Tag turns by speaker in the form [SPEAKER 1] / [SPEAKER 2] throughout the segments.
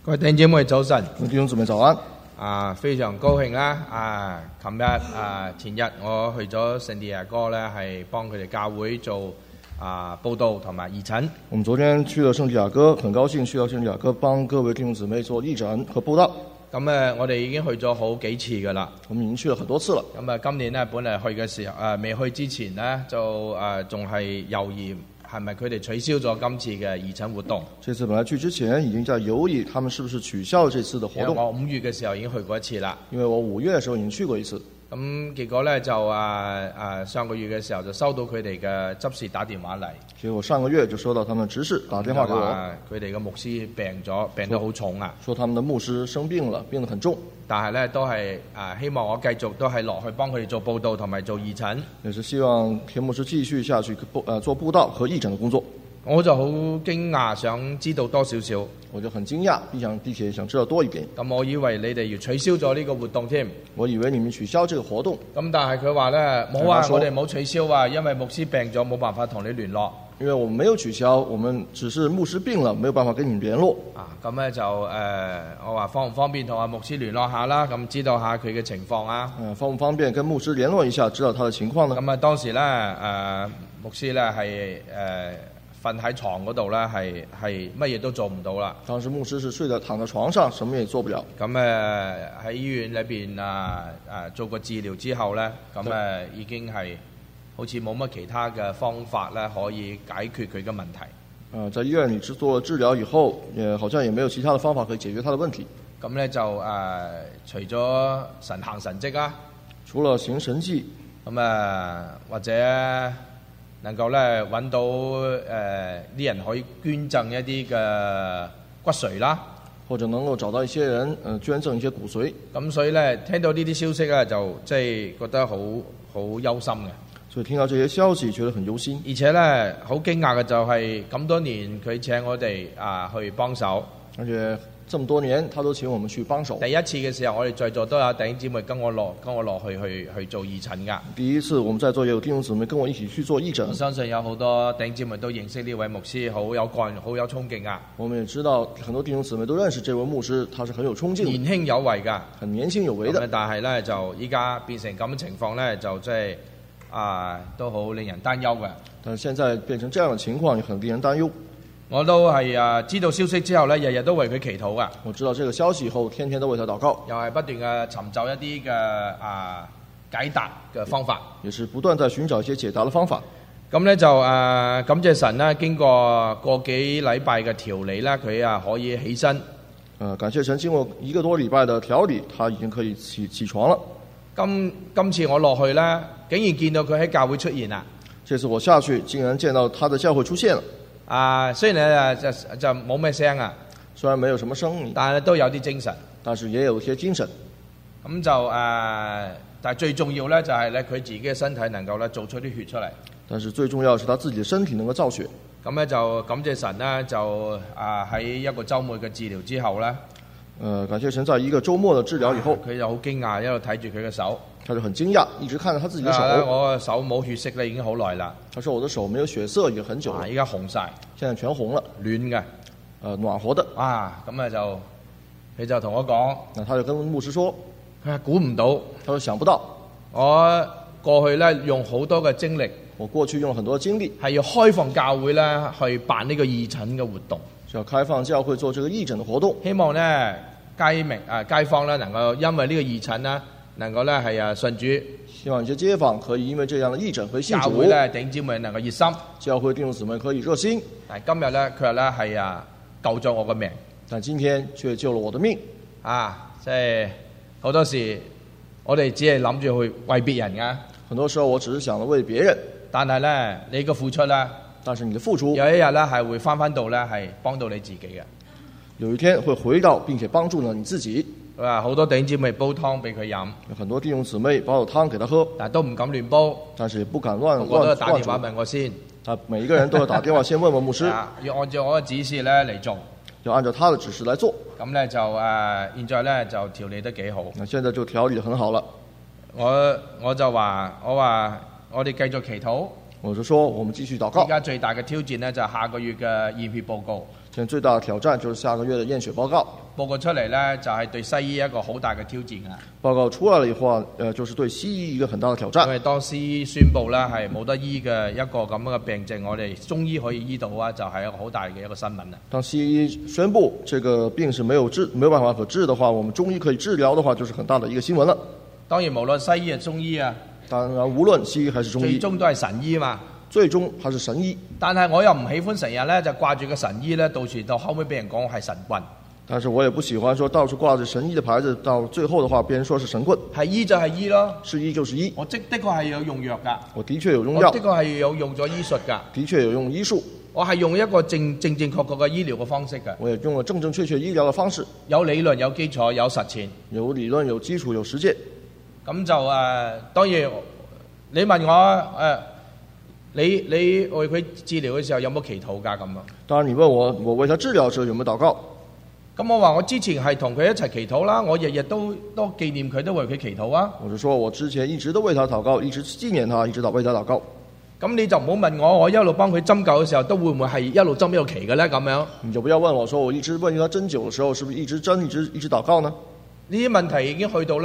[SPEAKER 1] 各位弟兄姊妹早晨，
[SPEAKER 2] 弟兄姊妹早安！
[SPEAKER 1] 非常高興啦！琴日前日我去咗聖地亞哥咧，係幫佢哋教會做報道同埋義診。
[SPEAKER 2] 我們昨天去了聖地亞哥，很高興去到聖地亞哥幫各位弟兄姊妹做義診和佈道。
[SPEAKER 1] 咁我哋已經去咗好幾次噶啦。
[SPEAKER 2] 我們已經去了很多次了。
[SPEAKER 1] 咁今年咧，本嚟去嘅時候未去之前呢，就仲係猶豫係咪佢哋取消咗今次嘅義診活動。
[SPEAKER 2] 這次本來去之前已經在猶豫，他們是不是取消這次的活動。
[SPEAKER 1] 我5月嘅時候已經去過一次啦。
[SPEAKER 2] 因為我5月嘅時候已經去過一次。
[SPEAKER 1] 咁結果咧就上個月嘅時候就收到佢哋嘅執事打電話嚟。
[SPEAKER 2] 結果上個月就收到他們執事打電話給我，
[SPEAKER 1] 佢哋嘅牧師病得好重啊。
[SPEAKER 2] 說他們的牧師生病了，病得很重。
[SPEAKER 1] 但係咧都係希望我繼續都係落去幫佢哋做報道同埋做義診。
[SPEAKER 2] 也是希望田牧師繼續下去做佈道和義診的工作。
[SPEAKER 1] 我就好驚訝，想知道多少少。
[SPEAKER 2] 我就很驚訝，並且想知道多一點。
[SPEAKER 1] 咁我以為你哋要取消咗呢個活動添。
[SPEAKER 2] 我以為你們取消這個活動。
[SPEAKER 1] 咁但係佢話咧冇啊，我哋冇取消啊，因為牧師病咗，冇辦法同你聯絡。
[SPEAKER 2] 因為我們沒有取消，我們只是牧師病了，沒有辦法跟你們聯絡。
[SPEAKER 1] 咁咧就我話方唔方便同阿牧師聯絡下啦，咁知道下佢嘅情況啊。
[SPEAKER 2] 方唔方便跟牧師聯絡一下，知道他的情況呢？
[SPEAKER 1] 咁當時咧牧師咧係瞓喺床嗰度咧，係乜嘢都做唔到啦。
[SPEAKER 2] 當時牧師是躺在床上，什麼也做不了。
[SPEAKER 1] 咁喺醫院裏邊做過治療之後咧，咁已經係好似冇乜其他嘅方法咧可以解決佢嘅問題。
[SPEAKER 2] 在醫院裏做了治療以後，好像也沒有其他的方法可以解決他的問題。
[SPEAKER 1] 咁咧就除咗神行神蹟啊，
[SPEAKER 2] 除了行神蹟，
[SPEAKER 1] 咁或者能夠咧揾到啲人可以捐贈一啲嘅骨髓啦，
[SPEAKER 2] 或者能夠找到一些人捐贈一些骨髓。
[SPEAKER 1] 咁所以咧聽到呢啲消息咧，就即係覺得好憂心嘅。
[SPEAKER 2] 所以聽到這些消息，覺得很憂心。
[SPEAKER 1] 而且咧好驚訝嘅就係咁多年佢請我哋去幫手，
[SPEAKER 2] 而且這麼多年他都請我們去幫手。
[SPEAKER 1] 第一次嘅時候，我哋在座都有弟兄姊妹跟我落去做義診㗎。
[SPEAKER 2] 第一次我們在座也有弟兄姊妹跟我一起去做義診。
[SPEAKER 1] 我相信有好多弟兄姊妹都認識呢位牧師，好有幹，好有衝勁啊！
[SPEAKER 2] 我們也知道很多弟兄姊妹都認識這位牧師，他是很有衝勁，
[SPEAKER 1] 年輕有為㗎，
[SPEAKER 2] 很年輕有為的。
[SPEAKER 1] 但係咧就依家變成咁嘅情況咧，就即係都好令人擔憂嘅。
[SPEAKER 2] 但是現在變成這樣的情況，也很令人擔憂。
[SPEAKER 1] 我都係知道消息之後咧，日日都為佢祈禱㗎。
[SPEAKER 2] 我知道這個消息以後，天天都為他禱告。
[SPEAKER 1] 又係不斷嘅尋找一啲嘅解答嘅方法。
[SPEAKER 2] 也是不斷在尋找一些解答的方法。
[SPEAKER 1] 咁咧就感謝神啦，經過個幾禮拜嘅調理啦，佢可以起身。
[SPEAKER 2] 感謝神，經過1個多禮拜的調理，他已經可以起床了。
[SPEAKER 1] 今次我落去咧，竟然見到佢喺教會出現啦。
[SPEAKER 2] 這次我下去，竟然見到他的教會出現了。
[SPEAKER 1] 雖然就冇咩聲啊，
[SPEAKER 2] 雖然沒有什麼聲音，
[SPEAKER 1] 但係都有啲精神。
[SPEAKER 2] 但是也有一些精神。
[SPEAKER 1] 咁就但係最重要咧，就係咧佢自己嘅身體能夠咧做出啲血出嚟。
[SPEAKER 2] 但是最重要是他自己的身體能夠造血。
[SPEAKER 1] 咁咧就感謝神咧，就喺一個週末嘅治療之後咧。
[SPEAKER 2] 感謝神，在一個週末的治療以後，
[SPEAKER 1] 佢就好驚訝，一路睇住佢嘅手。
[SPEAKER 2] 他就很驚訝，一直看着他自己的手。
[SPEAKER 1] 我嘅手冇血色咧，已經好耐啦。
[SPEAKER 2] 他說我的手沒有血色，已經很久了。
[SPEAKER 1] 依家紅晒，
[SPEAKER 2] 現在全紅了，
[SPEAKER 1] 暖嘅，
[SPEAKER 2] 暖和的。
[SPEAKER 1] 咁佢就同我講，
[SPEAKER 2] 那他就跟牧師說，
[SPEAKER 1] 佢估唔到，
[SPEAKER 2] 他說想不到，
[SPEAKER 1] 我過去咧用好多嘅精力，
[SPEAKER 2] 我過去用了很多精力，
[SPEAKER 1] 係要開放教會咧去辦呢個義診嘅活動，
[SPEAKER 2] 是要開放教會做這個義診的活動，
[SPEAKER 1] 希望咧街坊咧能夠因為呢個義診咧能夠咧係信主，
[SPEAKER 2] 希望一些街坊可以因為這樣的義診可以信主，
[SPEAKER 1] 教會咧弟兄姊妹能夠熱心，
[SPEAKER 2] 教會弟兄姊妹可以熱心。
[SPEAKER 1] 但今日咧佢話咧係救咗我嘅命，
[SPEAKER 2] 但今天卻救了我的命。
[SPEAKER 1] 即係好多時我哋只係諗住去為別人㗎，
[SPEAKER 2] 很多時候我只是想着為別人，
[SPEAKER 1] 但係咧你嘅付出咧，
[SPEAKER 2] 但是你的付出
[SPEAKER 1] 有一日咧係會翻到咧係幫到你自己嘅，
[SPEAKER 2] 有一天會回到並且幫助了你自己。
[SPEAKER 1] 好多弟兄姊妹煲湯俾佢飲，
[SPEAKER 2] 有很多弟兄姊妹煲了湯給他喝，
[SPEAKER 1] 但係都唔敢亂煲，
[SPEAKER 2] 但是也不敢亂
[SPEAKER 1] 我都打電話問我先，
[SPEAKER 2] 每一個人都要打電話先問問牧師，
[SPEAKER 1] 要按照我嘅指示咧嚟做，
[SPEAKER 2] 要按照他的指示來做。
[SPEAKER 1] 咁咧就現在咧就調理得幾好。
[SPEAKER 2] 現在就調理得很好了。
[SPEAKER 1] 我就話我哋繼續祈禱。
[SPEAKER 2] 我就說我們繼續禱告。
[SPEAKER 1] 而家最大嘅挑戰咧就係下個月嘅驗血報告。
[SPEAKER 2] 現在最大的挑戰就是下個月的驗血報告。
[SPEAKER 1] 報告出嚟呢，就係對西醫一個好大嘅挑戰啊！
[SPEAKER 2] 報告出來了以後就是對西醫一個很大的挑戰。
[SPEAKER 1] 因為當西醫宣布呢係冇得醫嘅一個咁樣嘅病症，我哋中醫可以醫到啊，就係一個好大嘅一個新聞啊！
[SPEAKER 2] 當西醫宣布這個病是沒有辦法可治的話，我們中醫可以治療的話，就是很大的一個新聞了。
[SPEAKER 1] 當然無論西醫啊中醫啊，
[SPEAKER 2] 當然無論西醫還是中醫，
[SPEAKER 1] 最終都係神醫嘛。
[SPEAKER 2] 最終還是神醫。
[SPEAKER 1] 但係我又唔喜歡成日呢就掛住個神醫呢，到後尾俾人講係神棍。
[SPEAKER 2] 但是我也不喜歡說到處掛着神醫的牌子，到最後的話，別人說是神棍。
[SPEAKER 1] 係醫就係醫咯，
[SPEAKER 2] 是醫就是醫。
[SPEAKER 1] 我的確係有用藥㗎，
[SPEAKER 2] 我的確有用藥，
[SPEAKER 1] 我的確係有用咗醫術㗎，
[SPEAKER 2] 的確有用醫術。
[SPEAKER 1] 我係用一個正確嘅醫療嘅方式㗎。
[SPEAKER 2] 我也用了正確醫療嘅方式，
[SPEAKER 1] 有理論、有基礎、有實踐。
[SPEAKER 2] 有理論、有基礎、有實踐。
[SPEAKER 1] 咁就當然你問我你為佢治療嘅時候有冇祈禱㗎咁啊？
[SPEAKER 2] 當然你問我為他治療嘅時候有冇禱告？
[SPEAKER 1] 咁我話我之前係同佢一齊祈禱啦，我日日都紀念佢，都為佢祈禱啊。
[SPEAKER 2] 我就說我之前一直都為他禱告，一直紀念他，一直為他禱告。
[SPEAKER 1] 咁你就唔好問我一路幫佢針灸嘅時候都會唔會係一路針一路祈嘅咧？咁樣
[SPEAKER 2] 你就不要問我說我一直為他針灸嘅時候，是不是一直針一直禱告呢？
[SPEAKER 1] 呢啲問題已經去到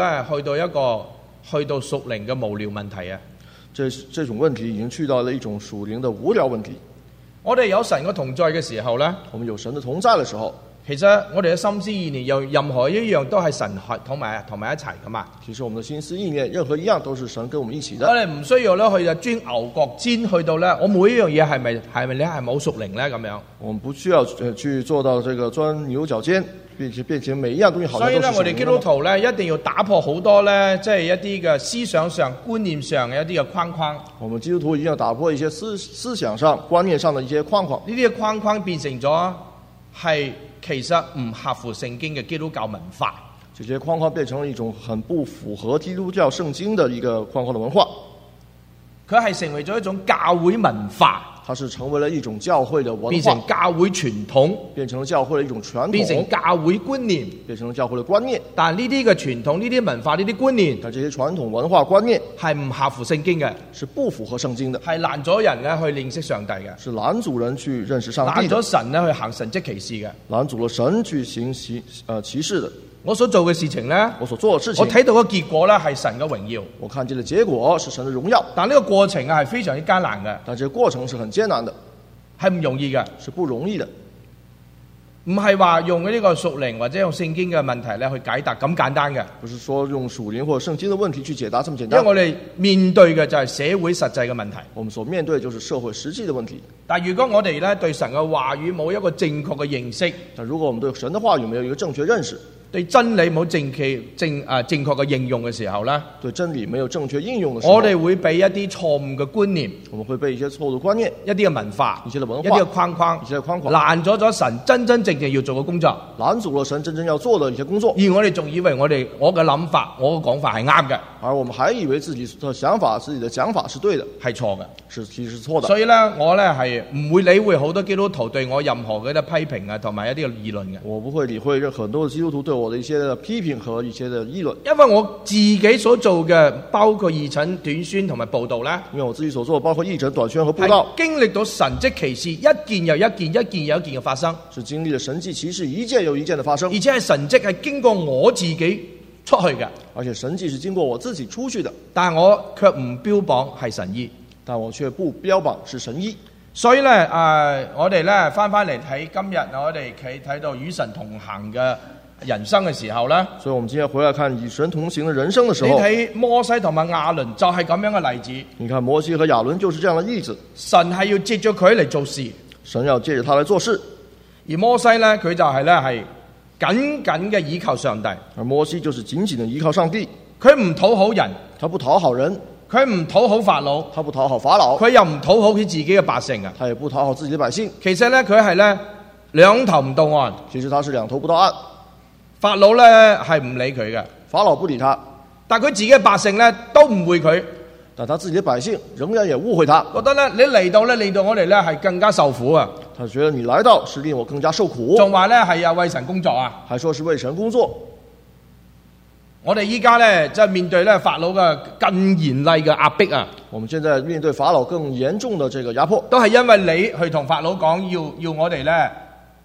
[SPEAKER 1] 屬靈嘅無聊問題啊！
[SPEAKER 2] 這種問題已經去到了一種屬靈的無聊問題。
[SPEAKER 1] 我哋有神嘅同在嘅時候呢，
[SPEAKER 2] 我們有神的同在嘅時候，
[SPEAKER 1] 其實我哋嘅心思意念有任何一樣都係神同埋一齊噶嘛。
[SPEAKER 2] 其實我們的心思意念任何一樣都是神跟我們一起的。
[SPEAKER 1] 我哋唔需要咧去鑽牛角尖，去到咧我每一樣嘢係咪你係冇屬靈咧咁樣。
[SPEAKER 2] 我們不需要去做到這個鑽牛角尖，變成每一樣東西好像都是屬靈的。所以咧，
[SPEAKER 1] 我哋基督徒咧一定要打破好多咧，即係一啲嘅思想上、觀念上嘅一啲嘅框框。
[SPEAKER 2] 我們基督徒一定要打破一些思想上、觀念上的一些框框。
[SPEAKER 1] 呢啲嘅框框變成咗係其實唔合乎聖經嘅基督教文化。
[SPEAKER 2] 這些框框變成了一種很不符合基督教聖經的一個框框的文化。
[SPEAKER 1] 佢係成為咗一種教會文化。
[SPEAKER 2] 它是成為了一種教會的文化，
[SPEAKER 1] 變成教會傳統，
[SPEAKER 2] 變成了教會的一種傳統，
[SPEAKER 1] 變成教會觀念，
[SPEAKER 2] 變成了教會的觀念。
[SPEAKER 1] 但呢啲嘅傳統、呢啲文化、呢啲觀念，
[SPEAKER 2] 但這些傳統文化觀念
[SPEAKER 1] 係唔合乎聖經嘅，
[SPEAKER 2] 是不符合聖經的，
[SPEAKER 1] 係攔咗人咧去認識上帝嘅，
[SPEAKER 2] 是攔阻人去認識上帝，
[SPEAKER 1] 攔咗神咧去行神蹟奇事嘅，
[SPEAKER 2] 攔阻了神去行奇事的。
[SPEAKER 1] 我所做嘅事情咧，
[SPEAKER 2] 我所做嘅事情，
[SPEAKER 1] 我睇到嘅結果咧係神嘅榮耀，
[SPEAKER 2] 我看見的結果是神的榮耀。
[SPEAKER 1] 但呢個過程係非常之艱難嘅，
[SPEAKER 2] 但這個過程是很艱難的。
[SPEAKER 1] 係唔容易嘅，
[SPEAKER 2] 是不容易的，
[SPEAKER 1] 唔係話用呢個屬靈或者用聖經嘅問題咧去解答咁簡單嘅。
[SPEAKER 2] 不是說用屬靈或者聖經的問題去解答這麼簡單。
[SPEAKER 1] 因為我哋面對嘅就係社會實際嘅問題，
[SPEAKER 2] 我們所面對就是社會實際的問題。
[SPEAKER 1] 但如果我哋咧對神嘅話語冇一個正確嘅認識，
[SPEAKER 2] 但如果我們對神的話語沒有一個正確認識，
[SPEAKER 1] 對真理冇正確嘅應用嘅時候咧，
[SPEAKER 2] 對真理沒有正確應用嘅時候，
[SPEAKER 1] 我哋會被一啲錯誤嘅觀念，
[SPEAKER 2] 我們會被一些錯誤嘅觀念、
[SPEAKER 1] 一啲嘅文化、
[SPEAKER 2] 一些嘅文化、
[SPEAKER 1] 一啲嘅框框、
[SPEAKER 2] 一些嘅框框
[SPEAKER 1] 攔咗神真正要做嘅工作，
[SPEAKER 2] 攔阻了神真正要做的一些工作。
[SPEAKER 1] 而我哋仲以為我嘅諗法、我嘅講法係啱嘅，
[SPEAKER 2] 而我們還以為自己的想法、自己的講法是對的，
[SPEAKER 1] 係錯嘅，
[SPEAKER 2] 其實是錯的。
[SPEAKER 1] 所以咧，我咧係唔會理會好多基督徒對我任何嘅批評啊，同埋一啲嘅議論嘅。
[SPEAKER 2] 我不會理會很多的基督徒對我的一些的批評和一些的議論，
[SPEAKER 1] 因為我自己所做嘅包括義診、短宣同埋報道咧，
[SPEAKER 2] 因為我自己所做的包括義診、短宣和佈道，
[SPEAKER 1] 經歷到神蹟奇事一件又一件、一件又一件嘅發生，
[SPEAKER 2] 是經歷了神蹟奇事一件又一件的發生，
[SPEAKER 1] 而且係神蹟係經過我自己出去嘅，
[SPEAKER 2] 而且神蹟是經過我自己出去的，
[SPEAKER 1] 但係我卻唔標榜係神醫，
[SPEAKER 2] 但我卻不標榜是神醫。
[SPEAKER 1] 所以咧，我哋咧翻嚟睇今日我哋睇到與神同行嘅人生嘅時候咧，
[SPEAKER 2] 所以我們今天回來看與神同行的人生的時候，
[SPEAKER 1] 你睇摩西同埋亞倫就係咁樣嘅例子。
[SPEAKER 2] 你看摩西和亞倫就是這樣的例子，
[SPEAKER 1] 神係要借咗佢嚟做事，
[SPEAKER 2] 神要借着他來做事，
[SPEAKER 1] 而摩西咧佢就係緊緊嘅倚靠上帝，
[SPEAKER 2] 而摩西就是緊緊的依靠上帝，
[SPEAKER 1] 佢唔討好人，
[SPEAKER 2] 他不討好人，
[SPEAKER 1] 佢唔討好法老，
[SPEAKER 2] 他不討好法老，
[SPEAKER 1] 佢又唔討好佢自己嘅百姓啊，
[SPEAKER 2] 他也不討好自己的百姓。
[SPEAKER 1] 其實咧佢係咧兩頭唔到岸，
[SPEAKER 2] 其實他是兩頭不到岸。
[SPEAKER 1] 法老咧係唔理佢嘅，
[SPEAKER 2] 法老不理他，
[SPEAKER 1] 但佢自己嘅百姓咧都誤會佢，
[SPEAKER 2] 但他自己的百姓仍然也誤會他，
[SPEAKER 1] 覺得咧你嚟到我哋咧係更加受苦啊！
[SPEAKER 2] 他覺得你來到是令我更加受苦，
[SPEAKER 1] 仲話咧係為神工作啊，
[SPEAKER 2] 還說是為神工作。
[SPEAKER 1] 我哋依家咧即係面對咧法老嘅更嚴厲嘅壓迫啊！
[SPEAKER 2] 我們現在面對法老更嚴重的這個壓迫，
[SPEAKER 1] 都係因為你去同法老講要我哋咧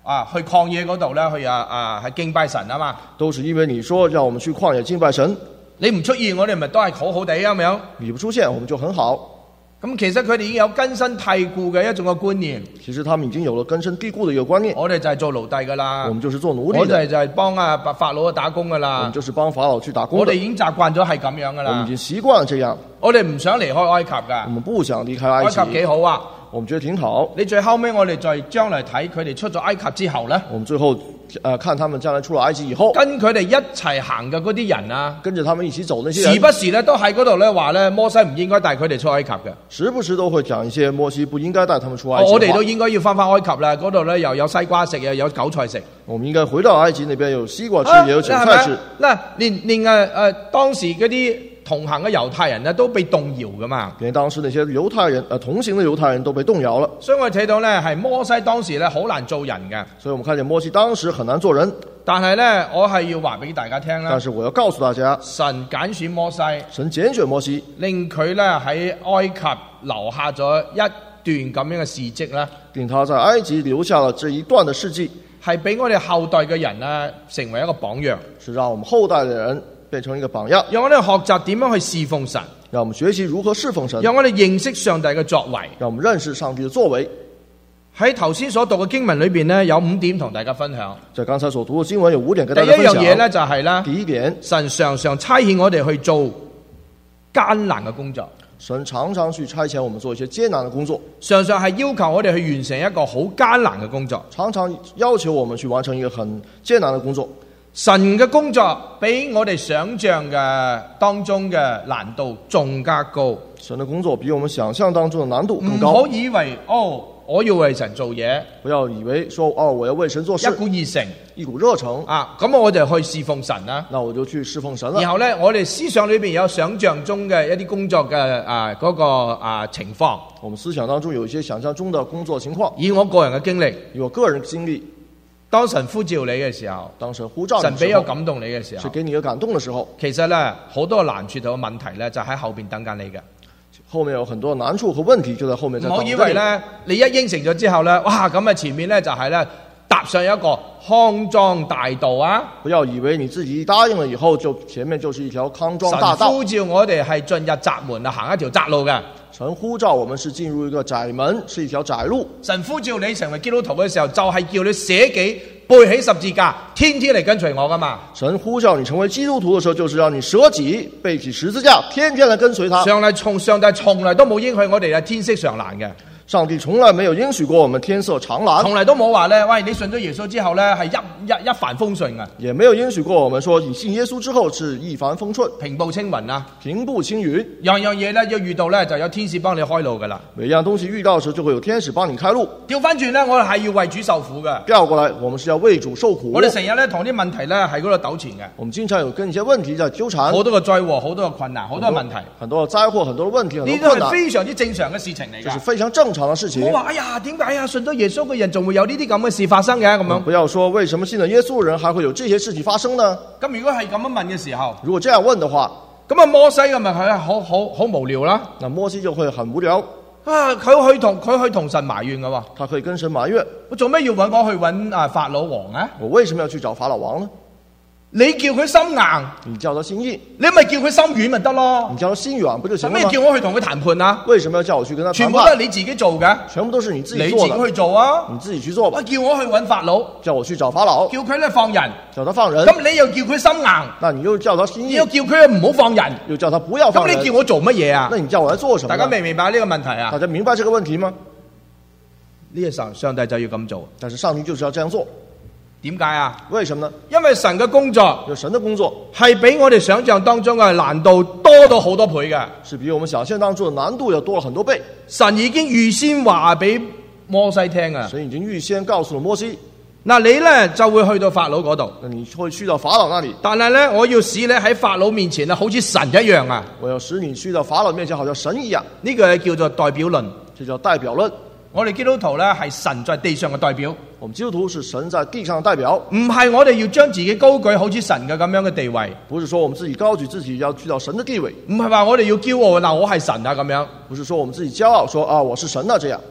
[SPEAKER 1] 去曠野嗰度咧去係敬拜神啊嘛。
[SPEAKER 2] 都是因为你说让我们去旷野敬拜神，
[SPEAKER 1] 你唔出現，我哋咪都係好好地咁樣。
[SPEAKER 2] 你不出现我们就很好。
[SPEAKER 1] 咁其實佢哋已經有根深蒂固嘅一種嘅觀念。
[SPEAKER 2] 其实他们已经有了根深蒂固的一个观念，
[SPEAKER 1] 我哋就係做奴隸噶啦，
[SPEAKER 2] 我们就是做奴隶
[SPEAKER 1] 我
[SPEAKER 2] 的，
[SPEAKER 1] 哋就係幫法老打工噶
[SPEAKER 2] 我
[SPEAKER 1] 啦
[SPEAKER 2] 们。就是帮法老去打工的
[SPEAKER 1] 我哋已，經習慣咗係咁樣噶啦
[SPEAKER 2] 我们已。經習慣了這樣，
[SPEAKER 1] 我哋唔想離開埃及
[SPEAKER 2] 我
[SPEAKER 1] 噶，
[SPEAKER 2] 們不想離開埃
[SPEAKER 1] 埃及幾
[SPEAKER 2] 及，
[SPEAKER 1] 好啊！
[SPEAKER 2] 我們覺得挺好。
[SPEAKER 1] 你最後尾我哋再將來睇佢哋出咗埃及之後呢，
[SPEAKER 2] 我們最後看他們將來出了埃及以後，
[SPEAKER 1] 跟佢哋一齊行嘅嗰啲人啊，
[SPEAKER 2] 跟着他們一起走那些人，
[SPEAKER 1] 時不時咧都喺嗰度咧話咧摩西唔應該帶佢哋出埃及嘅。
[SPEAKER 2] 時不時都會講一些摩西不應該帶他們出埃及的話。
[SPEAKER 1] 我哋都應該要翻埃及啦，嗰度咧又有西瓜食，又有韭菜食。
[SPEAKER 2] 我們應該回到埃及那邊，有西瓜吃，也有韭
[SPEAKER 1] 係
[SPEAKER 2] 菜吃。
[SPEAKER 1] 咪嗱，連當時嗰啲同行嘅猶太人咧都被動搖噶嘛。
[SPEAKER 2] 連當時那些猶太人同行的猶太人都被動搖了。
[SPEAKER 1] 所以我哋睇到咧係摩西當時咧好難做人嘅。
[SPEAKER 2] 所以我們看見摩西當時很難做人。
[SPEAKER 1] 但係咧，我係要話俾大家聽啦。
[SPEAKER 2] 但是我要告訴大家，
[SPEAKER 1] 神揀選摩西，
[SPEAKER 2] 神揀選摩西，
[SPEAKER 1] 令佢咧喺埃及留下咗一段咁樣嘅事蹟啦，
[SPEAKER 2] 令他在埃及留下了這一段的事跡，
[SPEAKER 1] 係俾我哋後代嘅人咧成為一個榜樣，
[SPEAKER 2] 是讓我們後代的人變成一個榜樣，
[SPEAKER 1] 讓我哋學習點樣去侍奉神，
[SPEAKER 2] 讓我們學習如何侍奉神，
[SPEAKER 1] 讓我哋認識上帝嘅作為。
[SPEAKER 2] 讓我們認識上帝的作為。
[SPEAKER 1] 喺頭先所讀嘅經文裏邊呢，有5點同大家分享。
[SPEAKER 2] 在剛才所讀的經文有5點跟
[SPEAKER 1] 第一
[SPEAKER 2] 大家分享。
[SPEAKER 1] 樣嘢呢，就係咧，
[SPEAKER 2] 第一點，
[SPEAKER 1] 神常常差遣我哋去做艱難嘅工作，
[SPEAKER 2] 神常常去差遣我們做一些艱難的工作，
[SPEAKER 1] 常常係要求我哋去完成一個好艱難嘅工作。
[SPEAKER 2] 常常要求我們去完成一個很艱難的工作。
[SPEAKER 1] 神嘅工作比我哋想象嘅當中嘅難度仲加高。
[SPEAKER 2] 神的工作比我們想象當中的難度更
[SPEAKER 1] 唔
[SPEAKER 2] 高。
[SPEAKER 1] 好以為我要為神做嘢，
[SPEAKER 2] 不要以為說我要為神做事，
[SPEAKER 1] 一股熱誠
[SPEAKER 2] 一股熱誠
[SPEAKER 1] 啊，咁我就去侍奉神啦。
[SPEAKER 2] 那我就去侍奉神了。
[SPEAKER 1] 然後呢，我哋思想裏邊有想象中嘅一啲工作嘅嗰個情況。
[SPEAKER 2] 我們思想當中有一些想象中的工作情況。
[SPEAKER 1] 以我個人嘅經歷，
[SPEAKER 2] 以我個人經歷，
[SPEAKER 1] 當神呼召你嘅時候，
[SPEAKER 2] 當神呼召你
[SPEAKER 1] 神
[SPEAKER 2] 的時候，
[SPEAKER 1] 俾有感動你嘅時候，
[SPEAKER 2] 是給你一個感動的時候，
[SPEAKER 1] 其實呢，好多難處同問題呢，就喺後邊等緊你嘅。
[SPEAKER 2] 後面有很多難處和問題就在後面在
[SPEAKER 1] 唔好
[SPEAKER 2] 等着你。
[SPEAKER 1] 以為呢，你一應承咗之後呢，哇咁啊前面呢，就係呢，踏上一個康莊大道啊！
[SPEAKER 2] 不要以為你自己答應了以後，就前面就是一條康莊大
[SPEAKER 1] 神
[SPEAKER 2] 道。
[SPEAKER 1] 呼召我哋係進入窄門啊，行一條窄路嘅。
[SPEAKER 2] 神呼召我們是進入一個窄門，是一條窄路。
[SPEAKER 1] 神呼召你成為基督徒嘅時候，就係叫你捨己背起十字架，天天嚟跟隨我噶嘛。
[SPEAKER 2] 神呼召你成為基督徒的時候，就是讓你捨己背起十字架，天天來跟隨他。
[SPEAKER 1] 上帝從來都冇應許我哋係天色常藍嘅。
[SPEAKER 2] 上帝從來沒有應許過我們天色常藍，
[SPEAKER 1] 從來都冇話咧，喂，你信咗耶穌之後咧係一帆風順嘅，
[SPEAKER 2] 也沒有應許過我們說你信耶穌之後是一帆風順、
[SPEAKER 1] 平步青雲啊，
[SPEAKER 2] 平步青雲。
[SPEAKER 1] 樣樣嘢咧要遇到咧就有天使幫你開路噶啦。
[SPEAKER 2] 每樣東西遇到的時候就會有天使幫你開路。
[SPEAKER 1] 調翻轉咧，我哋係要為主受苦嘅。
[SPEAKER 2] 調過來，我們是要為主受苦。
[SPEAKER 1] 我哋成日咧同啲問題咧喺嗰度糾纏嘅，
[SPEAKER 2] 我們經常有跟一些問題在糾纏，
[SPEAKER 1] 好多個災禍，好多個困難，好多個問題，
[SPEAKER 2] 很多災禍，很多的問題，很
[SPEAKER 1] 呢啲係
[SPEAKER 2] 多困難，
[SPEAKER 1] 非常之正常嘅事情嚟㗎。
[SPEAKER 2] 這是非常正常的事情。
[SPEAKER 1] 我話哎呀，點解啊？信咗耶穌嘅人仲會有呢啲咁嘅事發生嘅咁樣？
[SPEAKER 2] 不要說為什麼信了耶穌人還會有這些事情發生呢？
[SPEAKER 1] 咁如果係咁樣問嘅時候，
[SPEAKER 2] 如果這樣問的話，
[SPEAKER 1] 咁啊摩西咁咪係好無聊啦。
[SPEAKER 2] 那摩西就會很無聊。
[SPEAKER 1] 啊，佢去同神埋怨嘅喎。
[SPEAKER 2] 他可以跟神埋怨，
[SPEAKER 1] 我做咩要揾我去揾法老王啊？
[SPEAKER 2] 我為什麼要去找法老王呢？
[SPEAKER 1] 你叫佢心硬，
[SPEAKER 2] 你叫他心硬，
[SPEAKER 1] 你咪叫佢心軟咪得咯
[SPEAKER 2] 你。叫他心軟不就行了
[SPEAKER 1] 咩
[SPEAKER 2] 嗎？
[SPEAKER 1] 叫我去同佢談判啊？
[SPEAKER 2] 為什麼要叫我去跟他
[SPEAKER 1] 全
[SPEAKER 2] 談判？
[SPEAKER 1] 部都係你自己做嘅，
[SPEAKER 2] 全部都是你自己
[SPEAKER 1] 你自
[SPEAKER 2] 做的，
[SPEAKER 1] 己去做啊！
[SPEAKER 2] 你自己去做吧。
[SPEAKER 1] 叫我去揾法老，
[SPEAKER 2] 叫我去找法老，
[SPEAKER 1] 叫佢咧放人，
[SPEAKER 2] 叫他放人，
[SPEAKER 1] 咁你又叫佢心硬，
[SPEAKER 2] 那你又叫他心硬，
[SPEAKER 1] 你又叫佢唔好放人，
[SPEAKER 2] 又叫他不要放人，
[SPEAKER 1] 咁你叫我做乜嘢啊
[SPEAKER 2] 那？你叫我來做什麼
[SPEAKER 1] 大
[SPEAKER 2] 呢？
[SPEAKER 1] 家明唔明白呢個問題啊
[SPEAKER 2] 大？家明白這個問題嗎？
[SPEAKER 1] 呢個時候上帝就要咁做，
[SPEAKER 2] 但是上帝就是要這樣做，
[SPEAKER 1] 點解啊？
[SPEAKER 2] 為什麼呢？
[SPEAKER 1] 因為神嘅工作
[SPEAKER 2] 有神的工作
[SPEAKER 1] 係比我哋想象當中嘅難度多到好多倍嘅。
[SPEAKER 2] 是比我們想象當中的難度要多了很多倍。
[SPEAKER 1] 神已經預先話俾摩西聽啊！
[SPEAKER 2] 神已經預先告訴了摩西，
[SPEAKER 1] 嗱，你咧就會去到法老嗰度，
[SPEAKER 2] 那你會去到法老那裡，
[SPEAKER 1] 但係咧我要使你喺法老面前啊，好似神一樣啊！
[SPEAKER 2] 我要使你去到法老面前，好像神一樣。
[SPEAKER 1] 呢個叫做代表論。
[SPEAKER 2] 這叫代表論。
[SPEAKER 1] 我哋基督徒咧係神在地上嘅代表，
[SPEAKER 2] 我們基督徒是神在地上的代表，
[SPEAKER 1] 唔係我哋要將自己高舉好似神嘅咁樣嘅地位，
[SPEAKER 2] 不是說我們自己高舉自己要去到神的地位，
[SPEAKER 1] 唔係話我哋要驕傲嗱我係神啊咁樣，
[SPEAKER 2] 不是說我們自己驕傲說啊我是神啊這樣，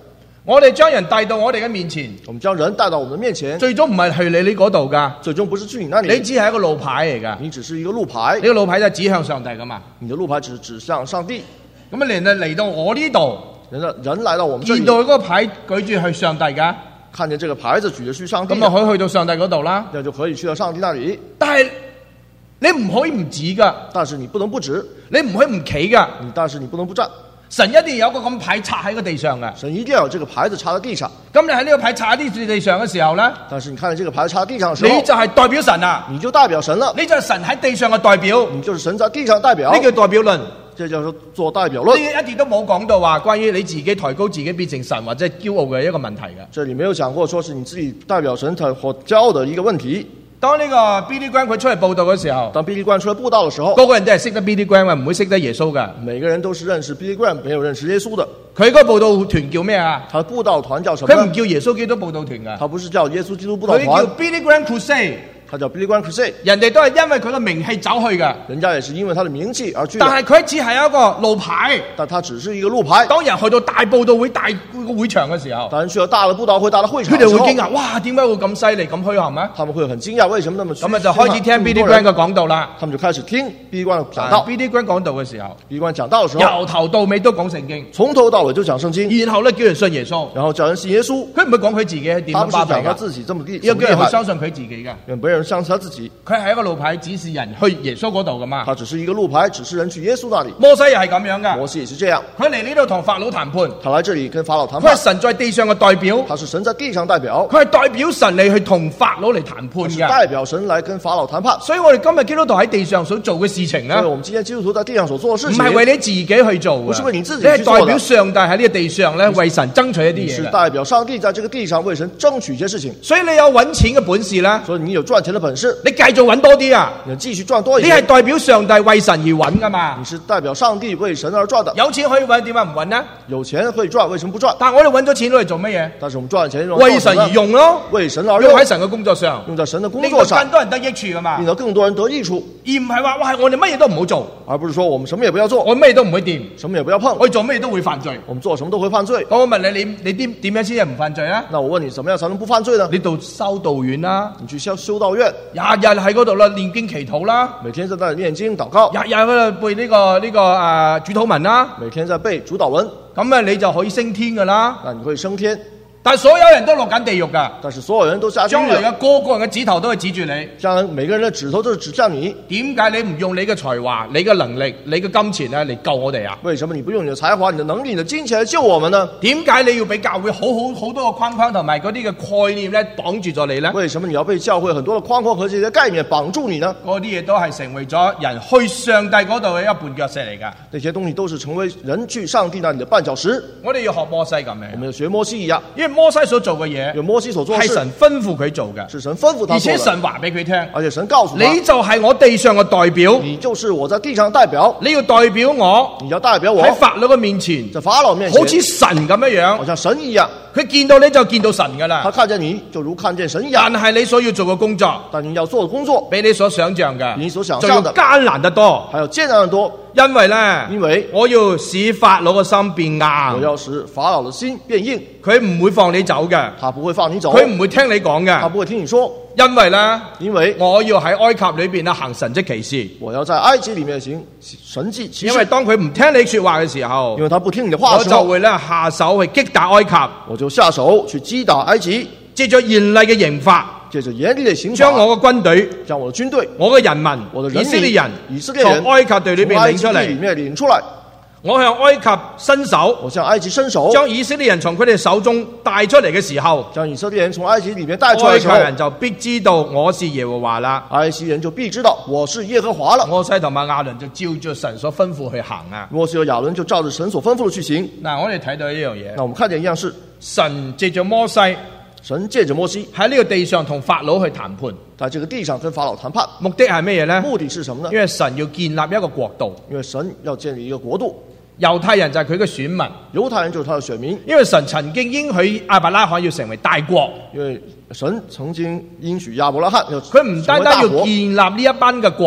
[SPEAKER 1] 我哋將人帶到我哋嘅面前，
[SPEAKER 2] 我们将人带到我们的面前，
[SPEAKER 1] 最終唔係去你嗰度噶，
[SPEAKER 2] 最终不是去你那里，
[SPEAKER 1] 你只係一個路牌嚟噶。
[SPEAKER 2] 你只是一个路牌
[SPEAKER 1] 呢，個路牌就係指向上帝噶嘛。
[SPEAKER 2] 你的路牌只指向上帝。
[SPEAKER 1] 咁啊，人嚟到我呢度，
[SPEAKER 2] 人来到我们这里，
[SPEAKER 1] 見到嗰個牌舉住去上帝噶，
[SPEAKER 2] 看见这个牌子举着去上帝，
[SPEAKER 1] 咁啊可以去到上帝嗰度啦。
[SPEAKER 2] 那就可以去到上帝那里。
[SPEAKER 1] 但係你唔可以唔指噶，
[SPEAKER 2] 但是你不能不指，
[SPEAKER 1] 你唔可以唔企噶。
[SPEAKER 2] 但是你不能不站。
[SPEAKER 1] 神一定有個咁牌插喺個地上嘅。
[SPEAKER 2] 神一定要有这个牌子插在地上。
[SPEAKER 1] 咁你喺呢個牌插喺地上嘅時候咧，
[SPEAKER 2] 但是你看见这个牌子插在地上的时候，
[SPEAKER 1] 你就係代表神啊，
[SPEAKER 2] 你就代表神了，
[SPEAKER 1] 你就係神喺地上嘅代表，
[SPEAKER 2] 你就是神在地上的代表。
[SPEAKER 1] 呢叫代表論。
[SPEAKER 2] 这叫做代表论。
[SPEAKER 1] 呢一啲都冇講到話關於你自己抬高自己變成神或者係驕傲嘅一個問題嘅。
[SPEAKER 2] 这里没有講過說是你自己代表神或驕傲的一個問題。
[SPEAKER 1] 當呢個 Billy Graham 佢出嚟報道嘅時候，
[SPEAKER 2] 當 Billy Graham 出來佈道的時候，
[SPEAKER 1] 個個人都係識得 Billy Graham 嘅，唔會識得耶穌嘅。
[SPEAKER 2] 每個人都是認識 Billy Graham，沒有認識耶穌的。
[SPEAKER 1] 佢嗰個佈道團叫咩啊？
[SPEAKER 2] 他佈道團叫什麼？
[SPEAKER 1] 佢唔叫耶穌基督佈道團㗎，
[SPEAKER 2] 他不是叫耶穌基督佈道團，
[SPEAKER 1] 佢叫 Billy Graham Crusade。
[SPEAKER 2] 他叫 Billy Graham Crusade。
[SPEAKER 1] 人哋都係因為佢嘅名氣走去㗎，
[SPEAKER 2] 人家也是因為他的名氣而去的。
[SPEAKER 1] 但係佢只係一個路牌，
[SPEAKER 2] 但他只是一個路牌。
[SPEAKER 1] 當人去到大佈道會大個會場嘅時候，
[SPEAKER 2] 當人去到大的佈道會大的會場，
[SPEAKER 1] 佢哋會驚訝，哇！點解會咁犀利咁虛冚啊？
[SPEAKER 2] 他們會很驚訝，為什麼那麼
[SPEAKER 1] 咁啊就開始聽 Billy Graham 嘅講道啦。
[SPEAKER 2] 他們就開始聽 Billy Graham 講道。
[SPEAKER 1] Billy Graham 講道嘅時候
[SPEAKER 2] ，Billy Graham 講道嘅時候，
[SPEAKER 1] 由頭到尾都講聖經，
[SPEAKER 2] 從頭到尾就講聖經，
[SPEAKER 1] 然後咧叫人信耶穌，
[SPEAKER 2] 然後叫人信耶穌。
[SPEAKER 1] 佢唔會講佢自己點樣巴閉㗎，
[SPEAKER 2] 他不是講他自己這麼厲害，
[SPEAKER 1] 要叫人去相信佢自己㗎。
[SPEAKER 2] 讓別人相信他自己。
[SPEAKER 1] 佢係一個路牌，指示人去耶穌嗰度㗎嘛。
[SPEAKER 2] 他只是一個路牌，指示人去耶穌那裡。
[SPEAKER 1] 摩西又係咁樣㗎，
[SPEAKER 2] 摩西也是這樣。
[SPEAKER 1] 佢嚟呢度同法老談判，
[SPEAKER 2] 他來這裡跟法老談判。
[SPEAKER 1] 佢係神在地上嘅代表，
[SPEAKER 2] 他是神在地上代表，
[SPEAKER 1] 佢係代表神嚟去同法老嚟談判
[SPEAKER 2] 是
[SPEAKER 1] 嘅。
[SPEAKER 2] 代表神來跟法老談判。
[SPEAKER 1] 所以我哋今日基督徒喺地上所做嘅事情咧，
[SPEAKER 2] 所以我們今天基督徒在地上所做的事情，
[SPEAKER 1] 唔係為你自己去做嘅，
[SPEAKER 2] 不是為你自己
[SPEAKER 1] 你係
[SPEAKER 2] 去做的，
[SPEAKER 1] 代表上帝喺呢個地上咧為神爭取一啲
[SPEAKER 2] 你是
[SPEAKER 1] 嘢嘅。
[SPEAKER 2] 代表上帝在這個地上為神爭取一些事情。
[SPEAKER 1] 所以你有揾錢嘅本事啦，
[SPEAKER 2] 所以你有賺錢的本事，
[SPEAKER 1] 你繼續揾多啲啊！
[SPEAKER 2] 你繼續賺多一
[SPEAKER 1] 你係
[SPEAKER 2] 點。
[SPEAKER 1] 代表上帝為神而揾噶嘛？
[SPEAKER 2] 你是代表上帝為神而賺的。
[SPEAKER 1] 有錢可以揾，點解唔揾呢？
[SPEAKER 2] 有錢可以賺，為什麼不賺？
[SPEAKER 1] 但係我哋揾咗錢攞嚟做乜嘢？
[SPEAKER 2] 但是我們賺錢
[SPEAKER 1] 為神而用咯，
[SPEAKER 2] 為神而用，
[SPEAKER 1] 用喺神嘅工作上，
[SPEAKER 2] 用在神的工
[SPEAKER 1] 令到
[SPEAKER 2] 作上
[SPEAKER 1] 更，多人得益處噶嘛，
[SPEAKER 2] 令到更多人得益處，
[SPEAKER 1] 而唔係話哇我哋乜嘢都唔好做，
[SPEAKER 2] 而不是說我們什麼也不要做，
[SPEAKER 1] 我乜嘢都唔會掂，
[SPEAKER 2] 什麼也不要碰，
[SPEAKER 1] 我做乜嘢都會犯罪。
[SPEAKER 2] 我們做什麼都會犯罪。
[SPEAKER 1] 咁我問你，你點樣先係唔犯罪啊？
[SPEAKER 2] 那我問你，怎麼樣才能不犯罪呢？
[SPEAKER 1] 你到修道院啦，
[SPEAKER 2] 你去修道院，
[SPEAKER 1] 日日喺嗰度啦念經祈禱啦，
[SPEAKER 2] 每天在那裡念經禱告，
[SPEAKER 1] 日日喺度背呢個主禱文啦，
[SPEAKER 2] 每天在背主禱文，
[SPEAKER 1] 咁啊你就可以升天噶啦。
[SPEAKER 2] 那你會升天。
[SPEAKER 1] 但係所有人都落緊地獄噶，
[SPEAKER 2] 但是所有人都下地
[SPEAKER 1] 將來
[SPEAKER 2] 獄，
[SPEAKER 1] 嘅個個人嘅指頭都係指住你。
[SPEAKER 2] 將來每個人的指頭都是指向你。
[SPEAKER 1] 點解你唔用你嘅才華、你嘅能力、你嘅金錢咧嚟救我哋啊？
[SPEAKER 2] 為什麼你不用你的才華、你的能力、你的金錢來救我們呢？
[SPEAKER 1] 點解你要俾教會好多個框框同埋嗰啲嘅概念咧綁住咗你咧？
[SPEAKER 2] 為什麼你要被教會很多的框框和這些概念綁住你呢？
[SPEAKER 1] 嗰啲嘢都係成為咗人去上帝嗰度嘅一絆腳石嚟㗎。
[SPEAKER 2] 那些東西都是成為人去上帝那裡的絆腳石。
[SPEAKER 1] 我哋要學摩西咁
[SPEAKER 2] 我
[SPEAKER 1] 樣，
[SPEAKER 2] 們要學摩西一樣，
[SPEAKER 1] 因為摩西所做嘅嘢
[SPEAKER 2] 有摩西所做的
[SPEAKER 1] 係
[SPEAKER 2] 事
[SPEAKER 1] 神吩咐佢做嘅，
[SPEAKER 2] 是神吩咐他
[SPEAKER 1] 而
[SPEAKER 2] 做的，
[SPEAKER 1] 且神話俾佢聽，
[SPEAKER 2] 而且神告訴他，
[SPEAKER 1] 你就係我地上嘅代表，
[SPEAKER 2] 你就是我在地上的代表，
[SPEAKER 1] 你要代表我
[SPEAKER 2] 你要代表我
[SPEAKER 1] 喺法老嘅面前，
[SPEAKER 2] 在法老面前，
[SPEAKER 1] 好似神咁樣
[SPEAKER 2] 好像神一樣，
[SPEAKER 1] 佢見到你就見到神㗎啦。
[SPEAKER 2] 他看見你就如看見神一樣。
[SPEAKER 1] 但係你所要做嘅工作，
[SPEAKER 2] 但你要做的工作
[SPEAKER 1] 比你所想象嘅，
[SPEAKER 2] 你所想
[SPEAKER 1] 就要
[SPEAKER 2] 象的
[SPEAKER 1] 艱難得多。
[SPEAKER 2] 還有艱難得多，
[SPEAKER 1] 因為咧，
[SPEAKER 2] 因為
[SPEAKER 1] 我要使法老嘅心變硬，
[SPEAKER 2] 我要使法老的心變硬，
[SPEAKER 1] 佢唔會放你走嘅，
[SPEAKER 2] 他不會放你走，
[SPEAKER 1] 佢唔會聽你講嘅，
[SPEAKER 2] 他不會聽你說，
[SPEAKER 1] 因為咧，
[SPEAKER 2] 因為
[SPEAKER 1] 我要喺埃及裏邊咧行神蹟奇事。
[SPEAKER 2] 我要在埃及裡面行神蹟奇事，
[SPEAKER 1] 因為當佢唔聽你說話嘅時候
[SPEAKER 2] 因，為他不聽你的話
[SPEAKER 1] 我
[SPEAKER 2] 的時候，
[SPEAKER 1] 就會咧下手去擊打埃及，
[SPEAKER 2] 我就下手去擊打埃及，
[SPEAKER 1] 借着嚴厲嘅刑罰，
[SPEAKER 2] 借着嚴厲的刑罰，
[SPEAKER 1] 將我嘅軍隊、
[SPEAKER 2] 將我的軍隊、
[SPEAKER 1] 我嘅人民、
[SPEAKER 2] 我的人民
[SPEAKER 1] 以色列人
[SPEAKER 2] 以色列人
[SPEAKER 1] 從埃及地裏邊領出
[SPEAKER 2] 從埃及地裡
[SPEAKER 1] 嚟。
[SPEAKER 2] 面領出來，
[SPEAKER 1] 我向埃及伸手，
[SPEAKER 2] 我向埃及伸手，
[SPEAKER 1] 將以色列人從佢哋手中帶出嚟嘅時候，
[SPEAKER 2] 將以色列人從埃及裡面帶出來
[SPEAKER 1] 埃及
[SPEAKER 2] 的時候，
[SPEAKER 1] 人就必知道我是耶和華啦。
[SPEAKER 2] 埃及人就必知道我是耶和華了。
[SPEAKER 1] 摩西同埋亞倫就照着神所吩咐去行啊。
[SPEAKER 2] 摩西和亞倫就照着神所吩咐的去行。
[SPEAKER 1] 嗱，我哋睇到呢樣嘢，
[SPEAKER 2] 那我們看見一樣是，
[SPEAKER 1] 神借着摩西
[SPEAKER 2] 神借着摩西
[SPEAKER 1] 喺呢個地上同法老去談判，
[SPEAKER 2] 在這個地上跟法老談判，
[SPEAKER 1] 目的係乜嘢呢？
[SPEAKER 2] 目的是什麼呢？
[SPEAKER 1] 因為神要建立一個國度，
[SPEAKER 2] 因為神要建立一個國度，
[SPEAKER 1] 猶太人就係佢嘅選民，
[SPEAKER 2] 猶太人就是他的選民。
[SPEAKER 1] 因為神曾經應許亞伯拉罕要成為大國，
[SPEAKER 2] 因為神曾經應許亞伯拉罕要
[SPEAKER 1] 佢唔單單要
[SPEAKER 2] 成為大國，
[SPEAKER 1] 建立呢一班嘅國民，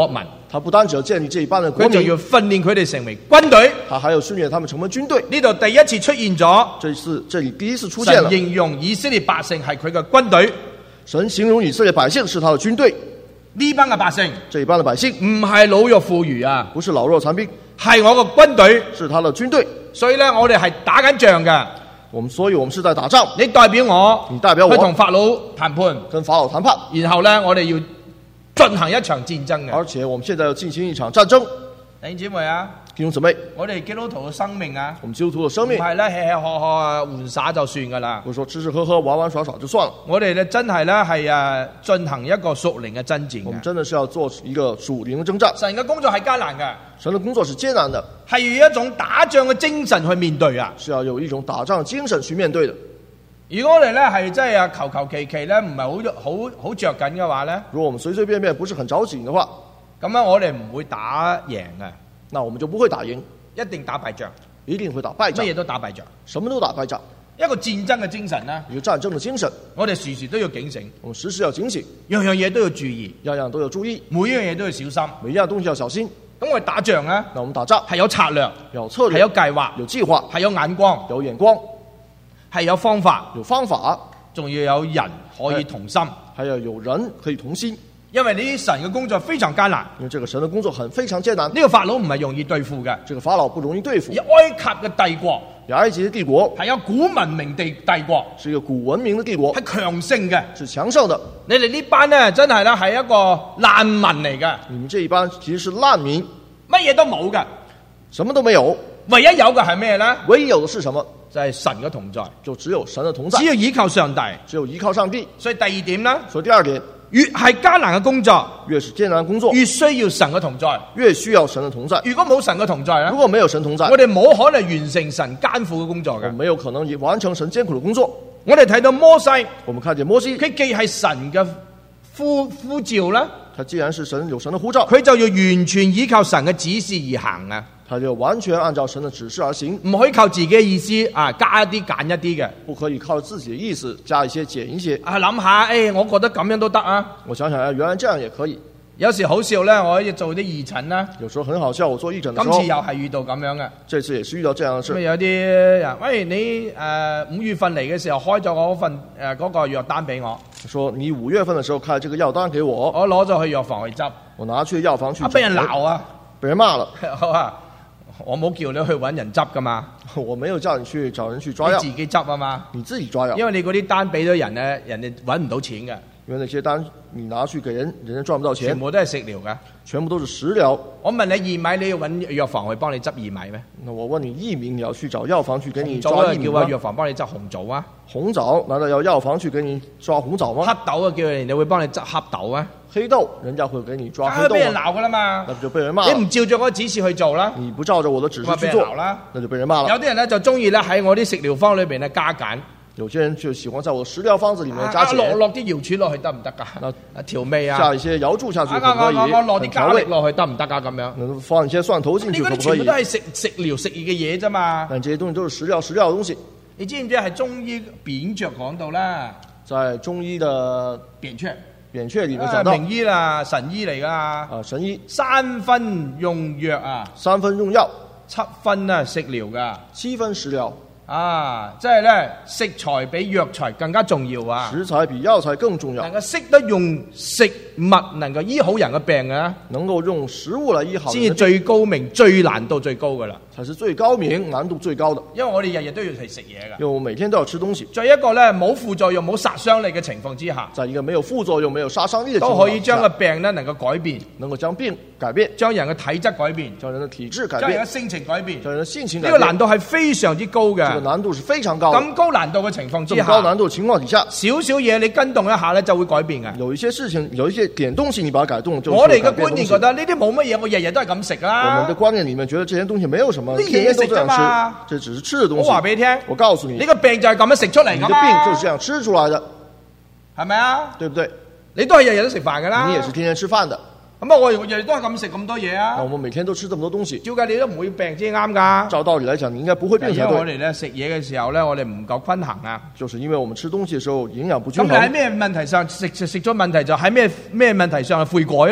[SPEAKER 2] 他不單只要建立這一班的國民，
[SPEAKER 1] 佢就要訓練佢哋成為軍隊。
[SPEAKER 2] 他還要訓練他們成為軍隊。
[SPEAKER 1] 呢度第一次出現咗，
[SPEAKER 2] 這裡第一次出現了。
[SPEAKER 1] 神形容以色列百姓係佢嘅軍隊。
[SPEAKER 2] 神形容以色列百姓是他的軍隊。
[SPEAKER 1] 呢班嘅百姓，
[SPEAKER 2] 這一班的百姓
[SPEAKER 1] 唔係老弱婦孺啊，
[SPEAKER 2] 不是老弱殘兵，
[SPEAKER 1] 係我個軍隊，
[SPEAKER 2] 是他的軍隊。
[SPEAKER 1] 所以咧，我哋係打緊仗嘅。
[SPEAKER 2] 所以我們是在打仗。
[SPEAKER 1] 你代表我，
[SPEAKER 2] 你代表我
[SPEAKER 1] 去同法老談判，
[SPEAKER 2] 跟法老談判。
[SPEAKER 1] 然後咧，我哋要進行一場戰爭嘅。
[SPEAKER 2] 而且我們現在要進行一場戰爭。
[SPEAKER 1] 弟兄姊妹啊，
[SPEAKER 2] 弟兄姊妹，
[SPEAKER 1] 我哋基督徒嘅生命啊，
[SPEAKER 2] 我們基督徒的生命
[SPEAKER 1] 唔係咧吃吃喝喝啊玩耍就算噶啦。
[SPEAKER 2] 不是說吃吃喝喝玩玩耍耍就算了。
[SPEAKER 1] 我哋咧真係咧係進行一個屬靈嘅爭戰嘅。
[SPEAKER 2] 我們真的是要做一個屬靈的征戰。
[SPEAKER 1] 神嘅工作係艱難嘅，
[SPEAKER 2] 神的工作是艱難的，
[SPEAKER 1] 係要一種打仗嘅精神去面對啊。
[SPEAKER 2] 是要有一種打仗的精神去面對的。
[SPEAKER 1] 如果我哋咧係真係求求其其咧，唔係好着緊嘅話咧，
[SPEAKER 2] 如果我們隨隨便便不是很着緊的話，
[SPEAKER 1] 咁樣我哋唔會打贏嘅，
[SPEAKER 2] 那我們就不會打贏，
[SPEAKER 1] 一定打敗仗，
[SPEAKER 2] 一定會打敗仗，
[SPEAKER 1] 乜嘢都打敗仗，
[SPEAKER 2] 什麼都打敗仗。
[SPEAKER 1] 一個戰爭嘅精神咧，
[SPEAKER 2] 一個戰爭的精神，
[SPEAKER 1] 我哋時時都要警醒，
[SPEAKER 2] 我們時時要警醒，
[SPEAKER 1] 樣樣嘢都要注意，
[SPEAKER 2] 樣樣都要注意，
[SPEAKER 1] 每一樣嘢都要小心，
[SPEAKER 2] 每一樣東西要小心。
[SPEAKER 1] 咁我哋打仗咧，
[SPEAKER 2] 那我們打仗
[SPEAKER 1] 係有策略，
[SPEAKER 2] 有策略，
[SPEAKER 1] 係有計劃，
[SPEAKER 2] 有計劃，
[SPEAKER 1] 係有眼光，
[SPEAKER 2] 有眼光，
[SPEAKER 1] 係有方法，
[SPEAKER 2] 有方法，
[SPEAKER 1] 仲要有人可以同心，
[SPEAKER 2] 還要有人可以同心。
[SPEAKER 1] 因為呢啲神嘅工作非常艱難，
[SPEAKER 2] 因為這個神的工作非常艱難。
[SPEAKER 1] 呢個法老唔係容易對付嘅，
[SPEAKER 2] 這個法老不容易對付。
[SPEAKER 1] 而埃及嘅帝國，
[SPEAKER 2] 埃及的帝國
[SPEAKER 1] 係有古文明帝國，
[SPEAKER 2] 是一個古文明的帝國，
[SPEAKER 1] 係強盛嘅，
[SPEAKER 2] 是強盛的。
[SPEAKER 1] 你哋呢班咧真係咧係一個難民嚟嘅，
[SPEAKER 2] 你們這一班其實是難民，
[SPEAKER 1] 乜嘢都冇嘅，
[SPEAKER 2] 什麼都沒有，
[SPEAKER 1] 唯一有嘅係咩咧？
[SPEAKER 2] 唯一有的是什麼？
[SPEAKER 1] 就係神嘅同在，
[SPEAKER 2] 就只有神的同在，
[SPEAKER 1] 只要依靠上帝，
[SPEAKER 2] 只有依靠上帝。
[SPEAKER 1] 所以第二點咧，
[SPEAKER 2] 所以第二點，
[SPEAKER 1] 越係艱難嘅工作，
[SPEAKER 2] 越是艱難的工作，
[SPEAKER 1] 越需要神嘅同在，
[SPEAKER 2] 越需要神的同在。
[SPEAKER 1] 如果冇神嘅同在咧，
[SPEAKER 2] 如果沒有神同在，
[SPEAKER 1] 我哋冇可能完成神艱苦嘅工作嘅。
[SPEAKER 2] 沒有可能完成神艱苦的工作。
[SPEAKER 1] 我哋睇到摩西，
[SPEAKER 2] 我們看見摩西，
[SPEAKER 1] 佢既係神嘅呼召啦，
[SPEAKER 2] 他既然是神有神的呼召，
[SPEAKER 1] 佢就要完全依靠神嘅指示而行啊！
[SPEAKER 2] 他就完全按照神的指示而行，
[SPEAKER 1] 唔可以靠自己嘅意思啊，加一啲減一啲嘅。
[SPEAKER 2] 不可以靠自己的意思加一些減一些。
[SPEAKER 1] 啊，諗下，我覺得咁樣都得啊！
[SPEAKER 2] 我想想，原來這樣也可以。
[SPEAKER 1] 有時好笑咧，我可以做啲義診啦。
[SPEAKER 2] 有時候很好笑，我做義診的時候，
[SPEAKER 1] 今次又係遇到咁樣嘅。
[SPEAKER 2] 這次也是遇到這樣的事。
[SPEAKER 1] 咁有啲人，喂，你5月份嚟嘅時候開咗嗰份嗰個藥單俾我。
[SPEAKER 2] 說你5月份的時候開了這個藥單給我，
[SPEAKER 1] 我攞咗去藥房去執。
[SPEAKER 2] 我拿去藥房去執。
[SPEAKER 1] 俾人鬧啊！
[SPEAKER 2] 被人罵了。
[SPEAKER 1] 好啊，我冇叫你去揾人執噶嘛。
[SPEAKER 2] 我沒有叫你去找人去抓藥。
[SPEAKER 1] 你自己執啊嘛。
[SPEAKER 2] 你自己抓藥。
[SPEAKER 1] 因為你嗰啲單俾咗人咧，人哋揾唔到錢嘅。
[SPEAKER 2] 因為那些單你拿去給人，人家賺不到錢。
[SPEAKER 1] 全部都係食療嘅。
[SPEAKER 2] 全部都是食療。
[SPEAKER 1] 我問你義米，你要揾藥房去幫你執義米咩？
[SPEAKER 2] 那我問你義米，你要去找藥房去給你抓義米
[SPEAKER 1] 叫啊藥房幫你執紅棗啊？
[SPEAKER 2] 紅棗難道要藥房去給你抓紅棗嗎？
[SPEAKER 1] 黑豆啊，叫人哋會幫你執黑豆啊？
[SPEAKER 2] 黑豆，人家會給你抓黑豆。
[SPEAKER 1] 俾人鬧噶啦嘛，
[SPEAKER 2] 那就被人罵。
[SPEAKER 1] 你唔照着我指示去做啦，
[SPEAKER 2] 你不照着我的指示去做，那就被人罵了。
[SPEAKER 1] 有啲人咧就中意咧喺我啲食療方裏邊咧加鹼。
[SPEAKER 2] 有些人就喜歡在我的食療方子裡面加鹼。
[SPEAKER 1] 落啲瑤柱落去得唔得㗎？調味啊，
[SPEAKER 2] 加一些瑤柱下去可不可以？
[SPEAKER 1] 我落啲咖喱落去得唔得㗎？咁樣。
[SPEAKER 2] 能放一些蒜頭進去可不可以？
[SPEAKER 1] 全部都係食療食嘅嘢啫嘛。
[SPEAKER 2] 但這些東西都是食療的東西。
[SPEAKER 1] 你知唔知係中醫扁鵲講到啦？
[SPEAKER 2] 在中醫的
[SPEAKER 1] 扁鵲
[SPEAKER 2] 裡面講到。
[SPEAKER 1] 名醫啦，神醫嚟㗎。啊，
[SPEAKER 2] 神醫。
[SPEAKER 1] 3分用藥啊。
[SPEAKER 2] 3分用藥。
[SPEAKER 1] 7分啊食療㗎。
[SPEAKER 2] 7分食療。
[SPEAKER 1] 啊，即係咧，食材比藥材更加重要啊！
[SPEAKER 2] 食材比藥材更重要。
[SPEAKER 1] 能夠識得用食物能夠醫好人嘅病啊！
[SPEAKER 2] 能夠用食物來醫好人嘅病。
[SPEAKER 1] 先至最高明、最難度最高噶啦。
[SPEAKER 2] 才是最高明、難度最高的。
[SPEAKER 1] 因為我哋日日都要去食嘢噶。
[SPEAKER 2] 因為我每天都要吃東西。
[SPEAKER 1] 在一個咧冇副作用、冇殺傷力嘅情況之下，
[SPEAKER 2] 在一個沒有副作用、沒有殺傷力嘅情況下，
[SPEAKER 1] 都可以將個病咧能夠改變，
[SPEAKER 2] 能夠將病改變，
[SPEAKER 1] 將人嘅體質改變，
[SPEAKER 2] 將人嘅體質改變，
[SPEAKER 1] 將人嘅性情改變，
[SPEAKER 2] 將人嘅性情改變。
[SPEAKER 1] 呢個難度係非常之高嘅。
[SPEAKER 2] 這個難度是非常高。
[SPEAKER 1] 咁高難度嘅情況之下，
[SPEAKER 2] 咁高難度嘅情況底下，
[SPEAKER 1] 少少嘢你跟動一下咧就會改變嘅。
[SPEAKER 2] 有一些事情，有一些點東西，你把它改動，就
[SPEAKER 1] 我哋嘅觀念覺得呢啲冇乜嘢，我日日都係咁食啦。
[SPEAKER 2] 我們的觀念裡面覺得這些東西沒有什麼，天天都這樣吃，這只是吃的東西。
[SPEAKER 1] 我話俾你聽，
[SPEAKER 2] 我告訴你，
[SPEAKER 1] 呢個病就係咁樣食出嚟噶嘛。
[SPEAKER 2] 你的病就是這樣吃出來的，
[SPEAKER 1] 係咪啊？
[SPEAKER 2] 對不對？
[SPEAKER 1] 你都係日日都食飯噶啦。
[SPEAKER 2] 你也是天天吃飯的。
[SPEAKER 1] 咁啊，我日日都係咁食咁多嘢啊。
[SPEAKER 2] 我們每天都吃這麼多東西，
[SPEAKER 1] 照計你都唔會病先啱噶。
[SPEAKER 2] 照道理來講，你應該不會病才對。
[SPEAKER 1] 因為我哋咧食嘢嘅時候咧，我哋唔夠均衡啊。
[SPEAKER 2] 就是因為我們吃東西嘅時候營養不均衡。
[SPEAKER 1] 咁你喺咩問題上食咗問題就喺咩問題上悔改咯？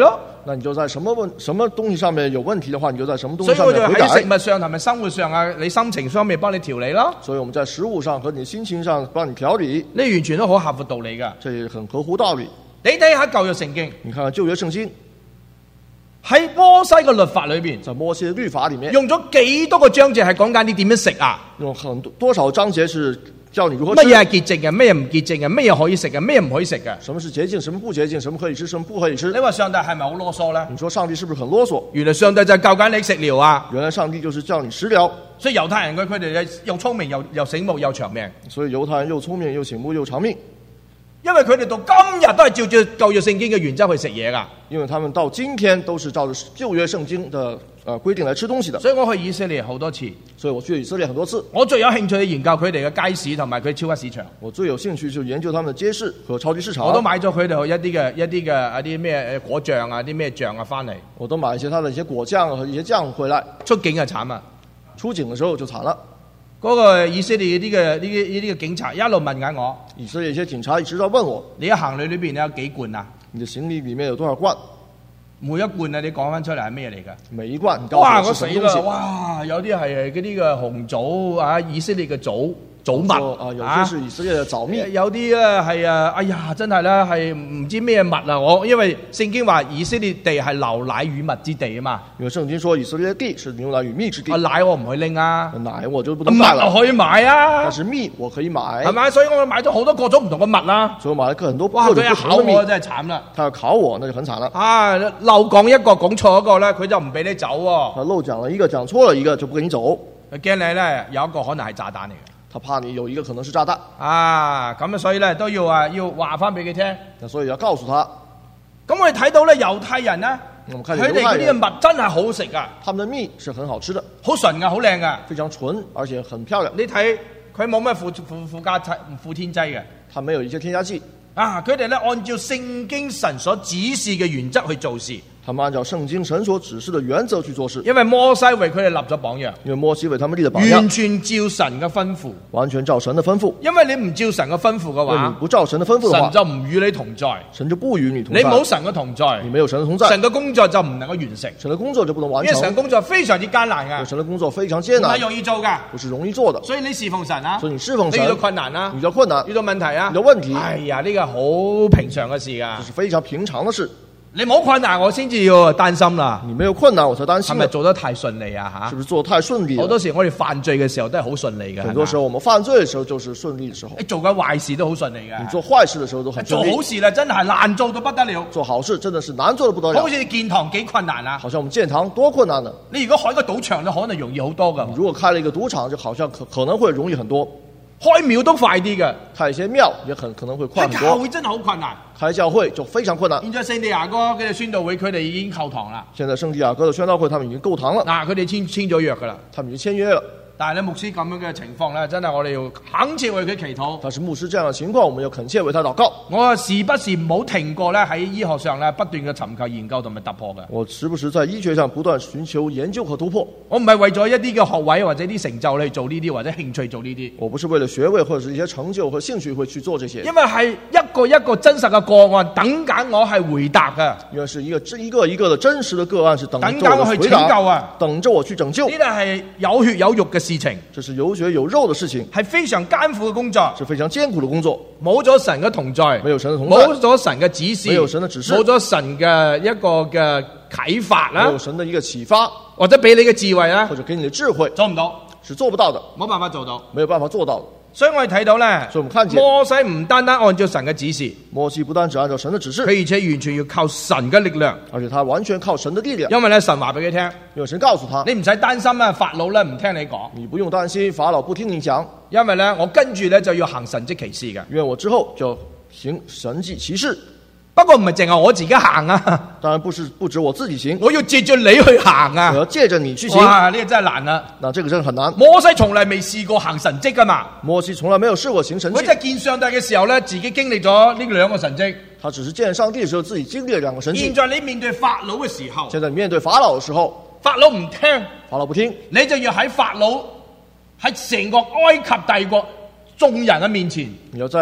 [SPEAKER 2] 那你就在什麼東西上面有問題的話，你就在什麼東西
[SPEAKER 1] 所以我就
[SPEAKER 2] 上面悔
[SPEAKER 1] 喺食
[SPEAKER 2] 改。
[SPEAKER 1] 物上同埋生活上啊，你心情方面幫你調理咯。
[SPEAKER 2] 所以我們在食物上和你心情上幫你調理，
[SPEAKER 1] 呢完全都好合乎道理㗎。
[SPEAKER 2] 這也很合乎道理。
[SPEAKER 1] 你睇下舊約聖經，
[SPEAKER 2] 你看看舊約聖經，
[SPEAKER 1] 喺摩西嘅律法裏邊，
[SPEAKER 2] 在摩西的律法裡面，
[SPEAKER 1] 用咗幾多個章節係講緊你點樣食啊？
[SPEAKER 2] 用多少章節是教你如何吃？
[SPEAKER 1] 乜嘢係潔淨嘅，咩唔潔淨嘅，咩嘢可以食嘅，咩唔可以食嘅？
[SPEAKER 2] 什麼是潔淨，什麼不潔淨，什麼可以吃，什麼不可以吃
[SPEAKER 1] 你？話上帝係咪好囉嗦咧？
[SPEAKER 2] 你說上帝是不是很囉嗦？
[SPEAKER 1] 原來上帝就係教緊你食療啊！
[SPEAKER 2] 原來上帝就是叫你食療。
[SPEAKER 1] 所以猶太人佢哋又聰明又醒目又長命，
[SPEAKER 2] 所以猶太人又聰明又醒目又長命，
[SPEAKER 1] 因為佢哋到今日都係照住舊約聖經嘅原則去食嘢㗎。
[SPEAKER 2] 因為他們到今天都是照着舊約聖經的規定來吃東西的。
[SPEAKER 1] 所以我去以色列好多次，
[SPEAKER 2] 所以我去以色列很多次，
[SPEAKER 1] 我最有興趣去研究佢哋嘅街市同埋佢超級市場。
[SPEAKER 2] 我最有興趣就研究他們的街市和超級市場。
[SPEAKER 1] 我都買咗佢哋一啲咩果醬啊，啲咩醬啊翻嚟。
[SPEAKER 2] 我都買一些他的一些果醬和一些醬回來。
[SPEAKER 1] 出境就慘啊！
[SPEAKER 2] 出境的時候就慘了。
[SPEAKER 1] 嗰個以色列呢啲嘅警察一路問緊我：
[SPEAKER 2] 以色列一些警察一直在問我，
[SPEAKER 1] 你嘅行李裏邊你有幾罐啊？
[SPEAKER 2] 你的行李裡面有多少罐？
[SPEAKER 1] 每一罐啊，你講翻出嚟係咩嚟㗎？
[SPEAKER 2] 每一罐，你告
[SPEAKER 1] 哇！
[SPEAKER 2] 訴我
[SPEAKER 1] 我死啦！
[SPEAKER 2] 是什麼東西？
[SPEAKER 1] 哇！有啲係嗰啲嘅紅棗啊，以色列嘅棗蜜
[SPEAKER 2] 有些是以色列的棗蜜，
[SPEAKER 1] 有啲咧係啊，哎呀，真係咧係唔知咩蜜啊！我因為聖經話以色列地係流奶與蜜之地啊嘛，
[SPEAKER 2] 因為聖經說以色列地是牛奶與蜜之地。
[SPEAKER 1] 奶我唔去拎啊，
[SPEAKER 2] 奶我就不能
[SPEAKER 1] 蜜
[SPEAKER 2] 買了，
[SPEAKER 1] 我可以買啊
[SPEAKER 2] 但，是蜜我可以買，
[SPEAKER 1] 係咪？所以我買咗好多各種唔同嘅蜜啦。
[SPEAKER 2] 所以我買了很多
[SPEAKER 1] 哇！
[SPEAKER 2] 各種
[SPEAKER 1] 佢一考
[SPEAKER 2] 不同的蜜。
[SPEAKER 1] 我真係慘啦！
[SPEAKER 2] 他要考我，那就很慘了。
[SPEAKER 1] 啊，漏講一個講錯一個咧，佢就唔俾你走喎。
[SPEAKER 2] 他漏講了一個，講錯了一個，就不給你走。
[SPEAKER 1] 佢驚你咧有一個可能係炸彈嚟嘅。
[SPEAKER 2] 他怕你有一個可能是炸彈，
[SPEAKER 1] 啊，咁所以咧都要話翻俾佢聽。
[SPEAKER 2] 那所以要告訴他。
[SPEAKER 1] 咁我哋睇到咧猶太人咧，
[SPEAKER 2] 我們看
[SPEAKER 1] 佢哋嗰啲嘅蜜真係好食噶，
[SPEAKER 2] 他們的蜜是很好吃的，
[SPEAKER 1] 好純噶，好靚噶。
[SPEAKER 2] 非常純，而且很漂亮。
[SPEAKER 1] 你睇佢冇咩附添劑嘅。
[SPEAKER 2] 它沒有一些添加劑，
[SPEAKER 1] 啊，佢哋咧按照聖經神所指示嘅原則去做事。
[SPEAKER 2] 他們按照聖經神所指示的原則去做事。
[SPEAKER 1] 因為摩西為佢哋立咗榜樣，
[SPEAKER 2] 因為摩西為他們立了榜
[SPEAKER 1] 完
[SPEAKER 2] 樣，
[SPEAKER 1] 全照神嘅吩咐。
[SPEAKER 2] 完全照神的吩咐。
[SPEAKER 1] 因為你唔照神嘅吩咐嘅
[SPEAKER 2] 如果你
[SPEAKER 1] 話，
[SPEAKER 2] 不照神的吩咐的
[SPEAKER 1] 神
[SPEAKER 2] 話，
[SPEAKER 1] 就唔與你同在。
[SPEAKER 2] 神就不與你同在。
[SPEAKER 1] 你冇神嘅同在
[SPEAKER 2] 你，沒有神的同在，
[SPEAKER 1] 神嘅工作就唔能夠完成。
[SPEAKER 2] 神的工作就不能完
[SPEAKER 1] 因為神
[SPEAKER 2] 成。
[SPEAKER 1] 工作非常之艱難
[SPEAKER 2] 因為
[SPEAKER 1] 噶，
[SPEAKER 2] 神的工作非常艱難
[SPEAKER 1] 唔係，容易做噶。
[SPEAKER 2] 不是容易做的。
[SPEAKER 1] 所以你侍奉神啊，
[SPEAKER 2] 所以你侍奉神
[SPEAKER 1] 你遇到困難啦，
[SPEAKER 2] 遇到困難
[SPEAKER 1] 遇，到問題啊，
[SPEAKER 2] 遇到問題
[SPEAKER 1] 哎呀，呢個好平常嘅事噶
[SPEAKER 2] 這。是非常平常的事。
[SPEAKER 1] 你冇困難，我先至要擔心啦。
[SPEAKER 2] 你沒有困難，我才擔
[SPEAKER 1] 係
[SPEAKER 2] 心了。
[SPEAKER 1] 咪做得太順利啊？
[SPEAKER 2] 是不是做得太順利
[SPEAKER 1] 好
[SPEAKER 2] 了？
[SPEAKER 1] 多時我哋犯罪嘅時候都係好順利嘅。
[SPEAKER 2] 很多時候我們犯罪的時候就是順利的時候
[SPEAKER 1] 你，做緊壞事都好順利嘅。
[SPEAKER 2] 你做壞事的時候都很順利
[SPEAKER 1] 做好。事啦，真係難做到不得了。
[SPEAKER 2] 做好事真的是難做得不得了
[SPEAKER 1] 好，似你建堂幾困難啊！
[SPEAKER 2] 好像我們建堂多困難呢。
[SPEAKER 1] 你如果開個賭場咧，可能容易好多噶。
[SPEAKER 2] 如果開了一個賭場，就好像可能會容易很多。
[SPEAKER 1] 開廟都快啲嘅，
[SPEAKER 2] 開一些廟也可能會快
[SPEAKER 1] 開
[SPEAKER 2] 很多。
[SPEAKER 1] 教會真係好困難。
[SPEAKER 2] 開教會就非常困難。
[SPEAKER 1] 現在聖地亞哥嘅宣道會，佢哋已經購堂啦。
[SPEAKER 2] 現在聖地亞哥的宣道會，他們已經購堂了，
[SPEAKER 1] 嗱，佢哋簽咗約噶啦。
[SPEAKER 2] 他們已經簽約了。
[SPEAKER 1] 但係咧，牧師咁樣嘅情況咧，真係我哋要懇切為佢祈禱。
[SPEAKER 2] 但是牧師這樣的情況，我們要懇切為他禱告。
[SPEAKER 1] 我時不時冇停過咧，喺醫學上咧不斷嘅尋求研究同埋突破嘅。
[SPEAKER 2] 我時不時在醫學上不斷尋求研究和突破。
[SPEAKER 1] 我唔係為咗一啲嘅學位或者啲成就去做呢啲，或者興趣做呢啲。
[SPEAKER 2] 我不是為了學位或者是一些成就和興趣會去做這些，
[SPEAKER 1] 因為係一個一個真實嘅個案等緊我係回答嘅，
[SPEAKER 2] 因為是一個一個的真實的個案是等着我
[SPEAKER 1] 等緊我去
[SPEAKER 2] 回答，
[SPEAKER 1] 拯救啊！
[SPEAKER 2] 等着我去拯救
[SPEAKER 1] 呢。啲係有血有肉嘅事情，
[SPEAKER 2] 這是有血有肉的事情，
[SPEAKER 1] 係非常艱苦嘅工作。
[SPEAKER 2] 是非常艱苦的工作。
[SPEAKER 1] 冇咗神嘅同在，
[SPEAKER 2] 沒有神的同在，
[SPEAKER 1] 冇咗神嘅指示，
[SPEAKER 2] 沒有神的指示
[SPEAKER 1] 冇咗神嘅一個嘅啟發
[SPEAKER 2] 沒
[SPEAKER 1] 啦
[SPEAKER 2] 有，神的一個啟發，
[SPEAKER 1] 或者俾你嘅智慧啦
[SPEAKER 2] 或，者給你的智慧，
[SPEAKER 1] 做唔到，
[SPEAKER 2] 是做不到的，
[SPEAKER 1] 冇辦法做到。
[SPEAKER 2] 沒有辦法做到的。
[SPEAKER 1] 所以我哋睇到咧，
[SPEAKER 2] 所以我們看見
[SPEAKER 1] 摩西唔單單按照神嘅指示，
[SPEAKER 2] 摩西不單只按照神的指示，
[SPEAKER 1] 佢而且完全要靠神嘅力量，
[SPEAKER 2] 而且他完全靠神的力量，
[SPEAKER 1] 因為咧神話俾佢聽，
[SPEAKER 2] 因為神告訴他，
[SPEAKER 1] 你唔使擔心啊，法老咧唔聽你講，
[SPEAKER 2] 你不用擔心法老不聽你講，
[SPEAKER 1] 因為咧我跟住咧就要行神蹟奇事嘅。
[SPEAKER 2] 因為我之後就行神蹟奇事。
[SPEAKER 1] 不過唔係淨係我自己行啊，
[SPEAKER 2] 當然不止我自己行，
[SPEAKER 1] 我要借住你去行啊
[SPEAKER 2] 我！要借着你去行。
[SPEAKER 1] 哇，呢個真係難啦！
[SPEAKER 2] 那這個真的很難。
[SPEAKER 1] 摩西從來未試過行神蹟噶嘛，
[SPEAKER 2] 摩西從來沒有試過行神蹟，
[SPEAKER 1] 佢真係見上帝嘅時候咧，自己經歷咗呢兩個神蹟。
[SPEAKER 2] 他只是見上帝的時候自己經歷了兩個神蹟。
[SPEAKER 1] 現在你面對法老嘅時候，
[SPEAKER 2] 現在你面對法老的時候，
[SPEAKER 1] 法老唔聽，
[SPEAKER 2] 法老不聽，
[SPEAKER 1] 你就要喺法老喺成個埃及帝國眾人嘅面前，
[SPEAKER 2] 你要在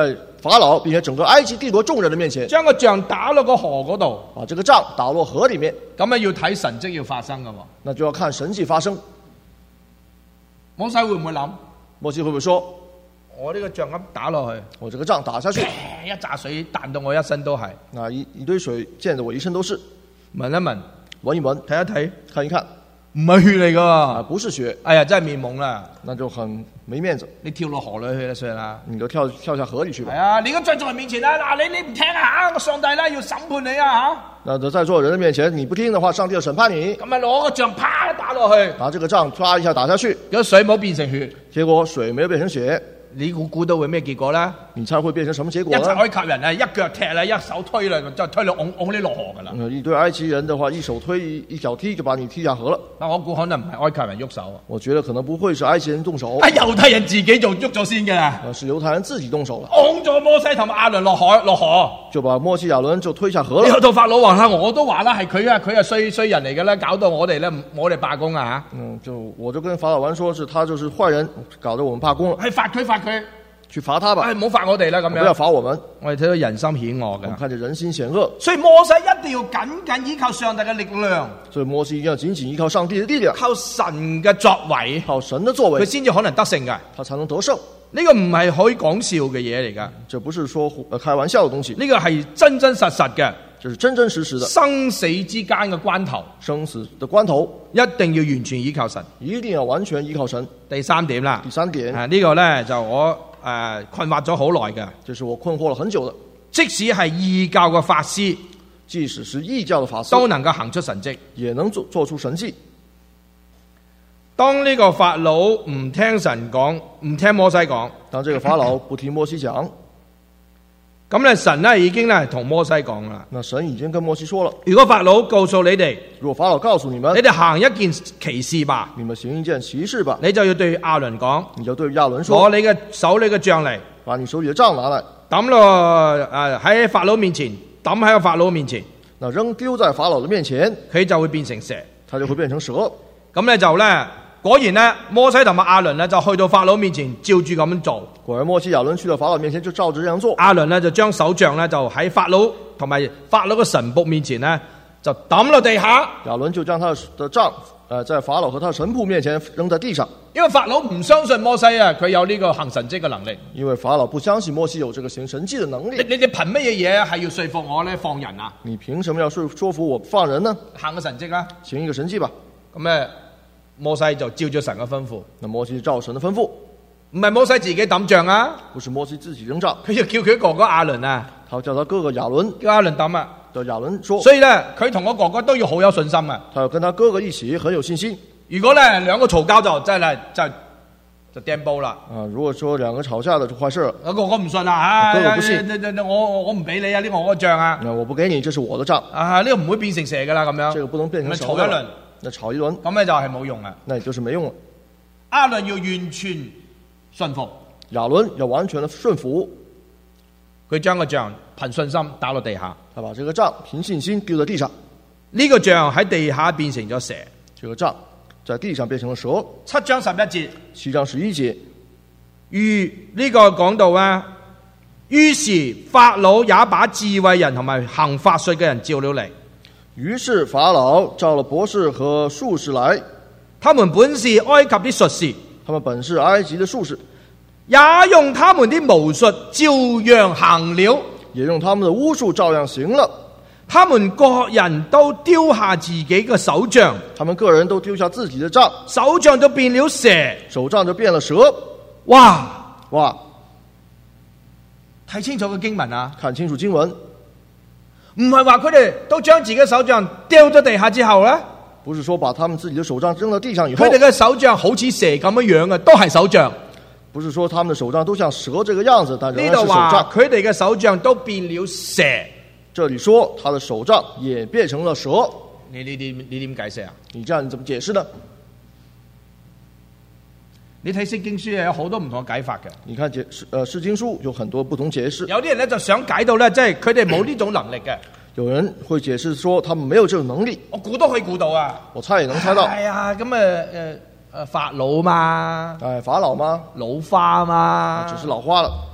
[SPEAKER 2] 法老，并且整个埃及帝国众人的面前，
[SPEAKER 1] 將個杖打落個河嗰度，
[SPEAKER 2] 把这个杖打落河里面，
[SPEAKER 1] 咁啊要睇神蹟要發生噶喎。
[SPEAKER 2] 那就要看神迹发生。
[SPEAKER 1] 摩西會唔會諗？
[SPEAKER 2] 摩西会不会说，
[SPEAKER 1] 我呢個杖咁打落去，
[SPEAKER 2] 我这个杖打下去，
[SPEAKER 1] 一紮水彈到我一身都係。
[SPEAKER 2] 那一堆水溅得我一身都是。
[SPEAKER 1] 聞一聞，
[SPEAKER 2] 闻一闻，
[SPEAKER 1] 睇一睇，
[SPEAKER 2] 看一看，
[SPEAKER 1] 唔係血嚟
[SPEAKER 2] 啊，
[SPEAKER 1] 噶。
[SPEAKER 2] 不是血，
[SPEAKER 1] 哎呀，真係面懵啦！
[SPEAKER 2] 那就很没面子。
[SPEAKER 1] 你跳落河裏去啦，算啦。
[SPEAKER 2] 你就跳下河里去吧
[SPEAKER 1] 係。啊，你個杖在面前啦，嗱你唔聽啊，個上帝啦要審判你啊
[SPEAKER 2] 那在座人的面前，你不聽的話，上帝要審判你。
[SPEAKER 1] 咁咪攞個杖啪一打落去，
[SPEAKER 2] 拿這個杖唰一下打下去，
[SPEAKER 1] 個水冇變成血，
[SPEAKER 2] 結果水沒有變成血，
[SPEAKER 1] 你估到會咩結果咧？
[SPEAKER 2] 你猜會變成什麼結
[SPEAKER 1] 一
[SPEAKER 2] 果呢？
[SPEAKER 1] 紮埃及人啊，一腳踢啦，一手推啦，就推你拱你落河噶啦。
[SPEAKER 2] 一堆埃及人的話，一手推一腳踢就把你踢下河了。
[SPEAKER 1] 但我估可能唔係埃及人喐手啊，
[SPEAKER 2] 我覺得可能不會是埃及人動手，
[SPEAKER 1] 係猶太人自己就喐咗先嘅啦，
[SPEAKER 2] 是猶太人自己動手了，
[SPEAKER 1] 拱咗摩西同埋亞倫落河。
[SPEAKER 2] 就把摩西亞倫就推下河了。
[SPEAKER 1] 然後到法老話啦，我都話啦，係佢啊，佢係衰人嚟嘅啦，搞到我哋咧，我哋罷工啊
[SPEAKER 2] 我就跟法老王說是他就是壞人，搞得我們罷工了，
[SPEAKER 1] 係罰佢，
[SPEAKER 2] 去罰他吧，
[SPEAKER 1] 唔好罰我哋啦咁
[SPEAKER 2] 不要
[SPEAKER 1] 樣。
[SPEAKER 2] 罰我們。
[SPEAKER 1] 我哋睇到人心險惡
[SPEAKER 2] 我們
[SPEAKER 1] 嘅，
[SPEAKER 2] 看着人心險惡，
[SPEAKER 1] 所以摩西一定要緊依靠上帝嘅力量，
[SPEAKER 2] 所以摩西一定要緊緊依靠上帝的力量，
[SPEAKER 1] 靠神嘅作為，
[SPEAKER 2] 靠神的作為，
[SPEAKER 1] 佢先至可能得勝嘅。
[SPEAKER 2] 他才能得勝。
[SPEAKER 1] 呢個唔係可以講笑嘅嘢嚟噶，
[SPEAKER 2] 這不是說開玩笑的東西，
[SPEAKER 1] 呢個係真真實實嘅
[SPEAKER 2] 這是真真實實的
[SPEAKER 1] 生死之間嘅關頭，
[SPEAKER 2] 生死的關頭，
[SPEAKER 1] 一定要完全依靠神。
[SPEAKER 2] 一定要完全依靠神。
[SPEAKER 1] 第三點啦
[SPEAKER 2] 第，三點，
[SPEAKER 1] 呢個呢，就我困惑咗好耐嘅，
[SPEAKER 2] 這是我困惑了很久的。
[SPEAKER 1] 即使係異教嘅法師
[SPEAKER 2] 即使是異教的法師，
[SPEAKER 1] 都能夠行出神蹟。
[SPEAKER 2] 也能做出神蹟。
[SPEAKER 1] 當呢個法老唔聽神講，唔聽摩西講，
[SPEAKER 2] 當這個法老不聽摩西講，
[SPEAKER 1] 咁咧神咧已經咧同摩西講啦。
[SPEAKER 2] 那神已經跟摩西說了，
[SPEAKER 1] 如果法老告訴你哋，
[SPEAKER 2] 如果法老告訴你們，
[SPEAKER 1] 你哋行一件奇事吧，
[SPEAKER 2] 你們行一件奇事吧，
[SPEAKER 1] 你就要對亞倫講，
[SPEAKER 2] 你就對亞倫說，
[SPEAKER 1] 攞你嘅手裏嘅杖嚟，
[SPEAKER 2] 把你手裏的杖拿來，
[SPEAKER 1] 抌落喺法老面前，抌喺個法老面前，
[SPEAKER 2] 那扔丟在法老的面前，
[SPEAKER 1] 佢就會變成蛇。
[SPEAKER 2] 它就會變成蛇。
[SPEAKER 1] 咁咧就咧，果然咧，摩西同埋亞倫咧就去到法老面前，照住咁樣做。
[SPEAKER 2] 果然摩西亞倫去到法老面前就照着這樣做。
[SPEAKER 1] 亞倫咧就將手杖咧就喺法老同埋法老嘅神僕面前咧就抌落地下，
[SPEAKER 2] 亞倫就將他的杖，在法老和他的神僕面前扔在地上，
[SPEAKER 1] 因為法老唔相信摩西啊，佢有呢個行神蹟嘅能力。
[SPEAKER 2] 因為法老不相信摩西有這個行神蹟的能力。
[SPEAKER 1] 你哋憑乜嘢嘢係要說服我咧放人啊？
[SPEAKER 2] 你憑什麼要說服我放人呢？
[SPEAKER 1] 行個神蹟啊！
[SPEAKER 2] 行一個神蹟吧。
[SPEAKER 1] 咁咧，摩西就照咗神嘅吩咐，
[SPEAKER 2] 那摩西照神的吩咐，
[SPEAKER 1] 唔係摩西自己抌杖啊，
[SPEAKER 2] 不是摩西自己扔杖，
[SPEAKER 1] 佢要叫佢哥哥亞倫啊，
[SPEAKER 2] 他叫他哥哥亞倫，
[SPEAKER 1] 叫亞倫抌啊。
[SPEAKER 2] 叫亞倫說，
[SPEAKER 1] 所以咧，佢同我哥哥都要好有信心啊。
[SPEAKER 2] 他要跟他哥哥一起很有信心。
[SPEAKER 1] 如果咧兩個嘈交就真係就掟煲啦。
[SPEAKER 2] 如果說兩個吵架的就壞事了。
[SPEAKER 1] 我哥哥唔信啊，
[SPEAKER 2] 哥哥不信
[SPEAKER 1] 我唔俾你啊，呢個我嘅杖啊。
[SPEAKER 2] 我不給你，這是我的杖。
[SPEAKER 1] 呢個唔會變成蛇噶啦，咁樣。
[SPEAKER 2] 這個不能變成蛇。
[SPEAKER 1] 吵一輪，
[SPEAKER 2] 那吵一輪，
[SPEAKER 1] 咁咧就係冇用啊。
[SPEAKER 2] 那也就是沒用了。
[SPEAKER 1] 亞倫要完全順服，
[SPEAKER 2] 亞倫要完全的順服，
[SPEAKER 1] 佢將個杖憑信心打落地下，
[SPEAKER 2] 他把這個杖憑信心丟在地上，
[SPEAKER 1] 呢個杖喺地下變成咗蛇。
[SPEAKER 2] 這個杖在地上變成了蛇。
[SPEAKER 1] 7章11節，
[SPEAKER 2] 7章11節，
[SPEAKER 1] 於呢個講到啊，於是法老也把智慧人同埋行法術嘅人召了嚟。
[SPEAKER 2] 於是法老召了博士和術士來，
[SPEAKER 1] 他們本是埃及的術士，
[SPEAKER 2] 他們本是埃及的術士，
[SPEAKER 1] 也用他們的巫術照樣行了。
[SPEAKER 2] 也用他們的巫術照樣行了。
[SPEAKER 1] 他們各人都丟下自己嘅手杖，
[SPEAKER 2] 他們個人都丟下自己的杖，
[SPEAKER 1] 手杖都變了蛇。
[SPEAKER 2] 手杖就變了蛇。
[SPEAKER 1] 哇！睇清楚個經文啊！
[SPEAKER 2] 看清楚經文，
[SPEAKER 1] 唔係話佢哋都將自己嘅手杖丟咗地下之後呢，
[SPEAKER 2] 不是說把他們自己的手杖扔到地上以後，
[SPEAKER 1] 佢哋嘅手杖好似蛇咁樣樣嘅，都係手杖。
[SPEAKER 2] 不是說他們的手杖都像蛇這個樣子，但仍然是手
[SPEAKER 1] 呢度話
[SPEAKER 2] 杖。
[SPEAKER 1] 佢哋嘅手杖都變了蛇。
[SPEAKER 2] 這裡說他的手杖也變成了蛇，
[SPEAKER 1] 你點解釋啊？
[SPEAKER 2] 你這樣你怎麼解釋呢？
[SPEAKER 1] 你睇聖經書有好多唔同嘅解法嘅。
[SPEAKER 2] 你看釋經書有很多不同解釋，
[SPEAKER 1] 有啲人咧就想解到咧，即係佢哋冇呢種能力嘅。
[SPEAKER 2] 有人會解釋說他們沒有這種能力，
[SPEAKER 1] 我估都可以估到啊！
[SPEAKER 2] 我猜也能猜到。
[SPEAKER 1] 係啊，咁法老嘛，
[SPEAKER 2] 法老嗎？
[SPEAKER 1] 老花嘛，
[SPEAKER 2] 只是老花了。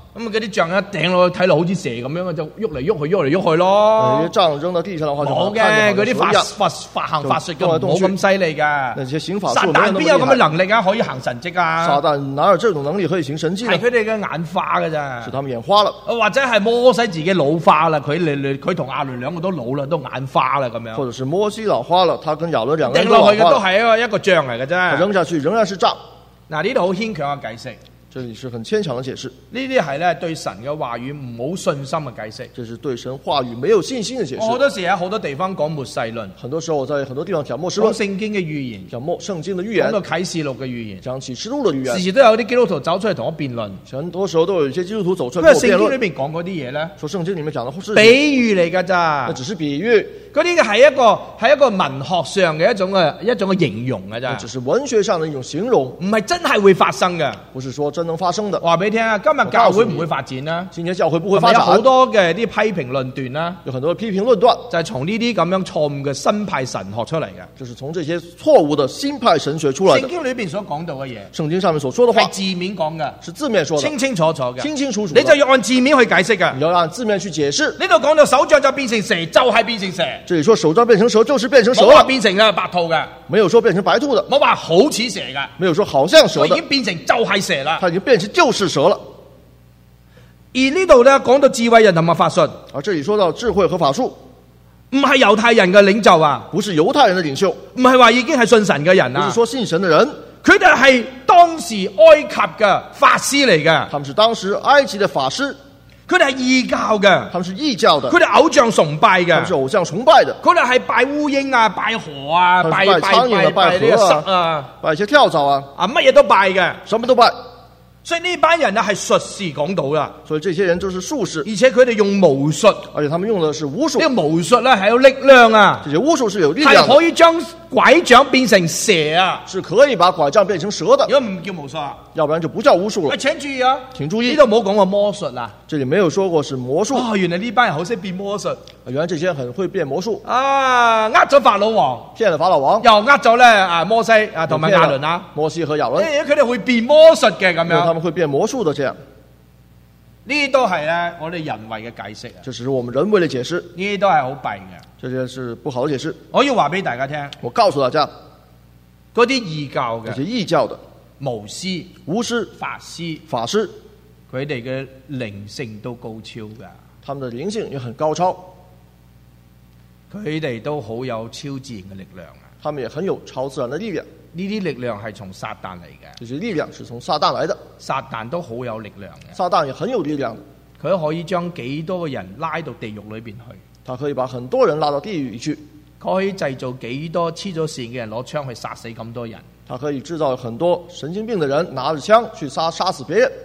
[SPEAKER 1] 咁嗰啲杖一掟落去，睇落好似蛇咁樣，就喐嚟喐去，喐嚟喐去咯。
[SPEAKER 2] 那些杖扔到地上的话，就
[SPEAKER 1] 冇嘅，嗰啲法行法術嘅冇咁犀利㗎。
[SPEAKER 2] 那些行法
[SPEAKER 1] 撒
[SPEAKER 2] 術沒有那麼
[SPEAKER 1] 旦邊有咁嘅
[SPEAKER 2] 厲害。
[SPEAKER 1] 能力啊？可以行神蹟啊？
[SPEAKER 2] 撒旦哪有這種能力可以行神蹟呢？
[SPEAKER 1] 係佢哋嘅眼花㗎咋。
[SPEAKER 2] 是他們眼花了，
[SPEAKER 1] 或者係摩西自己老花啦，佢同亞倫兩個都老啦，都眼花啦咁樣。
[SPEAKER 2] 或者是摩西老花了，他跟亞倫兩個人
[SPEAKER 1] 掟落去嘅都
[SPEAKER 2] 都老花了。
[SPEAKER 1] 係一個杖嚟嘅啫。
[SPEAKER 2] 扔下去仍然是杖。
[SPEAKER 1] 嗱，呢度好牽強嘅解釋，
[SPEAKER 2] 這裡是很牽強的解釋，
[SPEAKER 1] 呢啲係咧對神嘅話語唔好信心嘅解釋。
[SPEAKER 2] 這是對神話語沒有信心的解釋。
[SPEAKER 1] 我好多時喺好多地方講末世論，
[SPEAKER 2] 很多時候我在很多地方講末世論，
[SPEAKER 1] 講聖經嘅預言，
[SPEAKER 2] 講聖經的預
[SPEAKER 1] 講
[SPEAKER 2] 言，
[SPEAKER 1] 到啟示錄嘅預言，
[SPEAKER 2] 講啟示錄的預
[SPEAKER 1] 時
[SPEAKER 2] 言，
[SPEAKER 1] 時都有啲基督徒走出嚟同我辯論。
[SPEAKER 2] 很多時候都有一些基督徒走出
[SPEAKER 1] 因為聖經裏
[SPEAKER 2] 來跟我辯論，
[SPEAKER 1] 邊講嗰啲嘢咧，
[SPEAKER 2] 說聖經裡面講的是
[SPEAKER 1] 比喻嚟㗎咋
[SPEAKER 2] 那。只是比喻，
[SPEAKER 1] 嗰啲係一個文學上嘅一種嘅形容㗎咋，
[SPEAKER 2] 那只是文學上的一種形容，
[SPEAKER 1] 唔係真係會發生嘅。
[SPEAKER 2] 不是說真能發生的。
[SPEAKER 1] 話俾你聽啊，今日教會唔會發展啦，
[SPEAKER 2] 今天教會不會
[SPEAKER 1] 係咪有
[SPEAKER 2] 發展，
[SPEAKER 1] 好多嘅啲批評論斷啦，
[SPEAKER 2] 有很多批評論斷，
[SPEAKER 1] 就係從呢啲咁樣錯誤嘅新派神學出嚟嘅。
[SPEAKER 2] 就是從這些錯誤的新派神學出來的。
[SPEAKER 1] 聖經裏邊所講到嘅嘢
[SPEAKER 2] 聖經上面所說的話
[SPEAKER 1] 係字面講嘅，
[SPEAKER 2] 是字面說的，
[SPEAKER 1] 清清楚楚嘅，
[SPEAKER 2] 清清楚楚的，
[SPEAKER 1] 你就要按字面去解釋嘅。
[SPEAKER 2] 你要按字面去解釋。
[SPEAKER 1] 呢度講到手杖就變成蛇，就係變成蛇，
[SPEAKER 2] 這裡說手杖變成蛇就是變成蛇
[SPEAKER 1] 冇話
[SPEAKER 2] 了，
[SPEAKER 1] 變成啦白兔嘅，
[SPEAKER 2] 沒有說變成白兔的，
[SPEAKER 1] 冇話好似蛇嘅，
[SPEAKER 2] 沒有說好像蛇的
[SPEAKER 1] 我已經，變成就係蛇啦。
[SPEAKER 2] 它已經變成就是蛇了。
[SPEAKER 1] 而呢度咧講到智慧人同埋法術，
[SPEAKER 2] 而這裡說到智慧和法術，
[SPEAKER 1] 唔係猶太人嘅領袖啊，
[SPEAKER 2] 不是猶太人的領袖，
[SPEAKER 1] 唔係話已經係信神嘅人啊
[SPEAKER 2] 不是，說信神的人，
[SPEAKER 1] 佢哋係當時埃及嘅法師嚟嘅，
[SPEAKER 2] 他們是當時埃及的法師，
[SPEAKER 1] 佢哋係異教嘅，
[SPEAKER 2] 他們是異教的，
[SPEAKER 1] 佢哋偶像崇拜嘅
[SPEAKER 2] 他們是，偶像崇拜的，
[SPEAKER 1] 佢哋係拜烏蠅啊、拜河啊、
[SPEAKER 2] 他們
[SPEAKER 1] 拜
[SPEAKER 2] 是拜蒼蠅啊拜
[SPEAKER 1] 呢個
[SPEAKER 2] 河啊
[SPEAKER 1] 虱啊，
[SPEAKER 2] 拜一些跳蚤啊，
[SPEAKER 1] 啊乜嘢都拜嘅，
[SPEAKER 2] 什麼都拜。
[SPEAKER 1] 所以呢班人啊係術士講到噶，
[SPEAKER 2] 所以這些人就是術士，
[SPEAKER 1] 而且佢哋用巫術，
[SPEAKER 2] 而且他們用的是巫術，
[SPEAKER 1] 呢個巫術咧係有力量啊，
[SPEAKER 2] 這些巫術是有力
[SPEAKER 1] 係
[SPEAKER 2] 量的，
[SPEAKER 1] 可以將拐杖變成蛇啊，
[SPEAKER 2] 是可以把拐杖變成蛇的，
[SPEAKER 1] 如果唔叫巫術啊，
[SPEAKER 2] 要不然就不叫巫術了。
[SPEAKER 1] 請注意啊，
[SPEAKER 2] 請注意
[SPEAKER 1] 呢度冇講過魔術啊，
[SPEAKER 2] 這裡沒有說過是魔術，
[SPEAKER 1] 哦，原來呢班人好識變魔術
[SPEAKER 2] 原來這些人很會變魔術，
[SPEAKER 1] 啊，呃咗法老王，
[SPEAKER 2] 騙了法老王，
[SPEAKER 1] 又呃咗咧啊摩西啊同埋亞倫啊，
[SPEAKER 2] 摩西和亞倫，
[SPEAKER 1] 佢哋會變魔術嘅咁
[SPEAKER 2] 因為他
[SPEAKER 1] 樣，
[SPEAKER 2] 們會變魔術的這樣，
[SPEAKER 1] 呢啲都係咧我哋人為嘅解釋啊，
[SPEAKER 2] 這只是我們人為的解釋，
[SPEAKER 1] 呢啲都係好弊嘅。
[SPEAKER 2] 這些是不好的解釋。
[SPEAKER 1] 我要話俾大家聽，
[SPEAKER 2] 我告訴大家，
[SPEAKER 1] 嗰啲異教
[SPEAKER 2] 那些
[SPEAKER 1] 嘅
[SPEAKER 2] 異教的
[SPEAKER 1] 巫師、
[SPEAKER 2] 巫師、
[SPEAKER 1] 法師，
[SPEAKER 2] 法師，
[SPEAKER 1] 佢哋嘅靈性都高超噶，
[SPEAKER 2] 他們的靈性也很高超，
[SPEAKER 1] 佢哋都好有超自然嘅力量啊！
[SPEAKER 2] 他們也很有超自然的力量，
[SPEAKER 1] 呢啲力量係從撒旦嚟嘅，
[SPEAKER 2] 這些力量是從撒旦來的，
[SPEAKER 1] 撒旦都好有力量嘅，
[SPEAKER 2] 撒旦也很有力量的，
[SPEAKER 1] 佢可以將幾多個人拉到地獄裏邊去，
[SPEAKER 2] 他可以把很多人拉到地獄裏去，
[SPEAKER 1] 佢可以製造幾多黐咗線嘅人攞槍去殺死咁多人，
[SPEAKER 2] 他可以製造很多神經病的人拿着槍去殺死別人，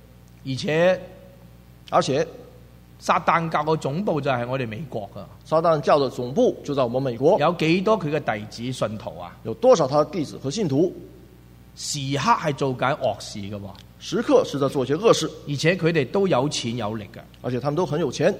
[SPEAKER 2] 而且
[SPEAKER 1] 撒旦教嘅總部就係我哋美國噶，
[SPEAKER 2] 撒旦教的總部就在我們美國，
[SPEAKER 1] 有幾多佢嘅弟子信徒啊？
[SPEAKER 2] 有多少他的弟子和信徒，
[SPEAKER 1] 時刻係做緊惡事嘅喎，
[SPEAKER 2] 時刻是在做一些惡事，
[SPEAKER 1] 而且佢哋都有錢有力嘅，
[SPEAKER 2] 而且他們都很有錢，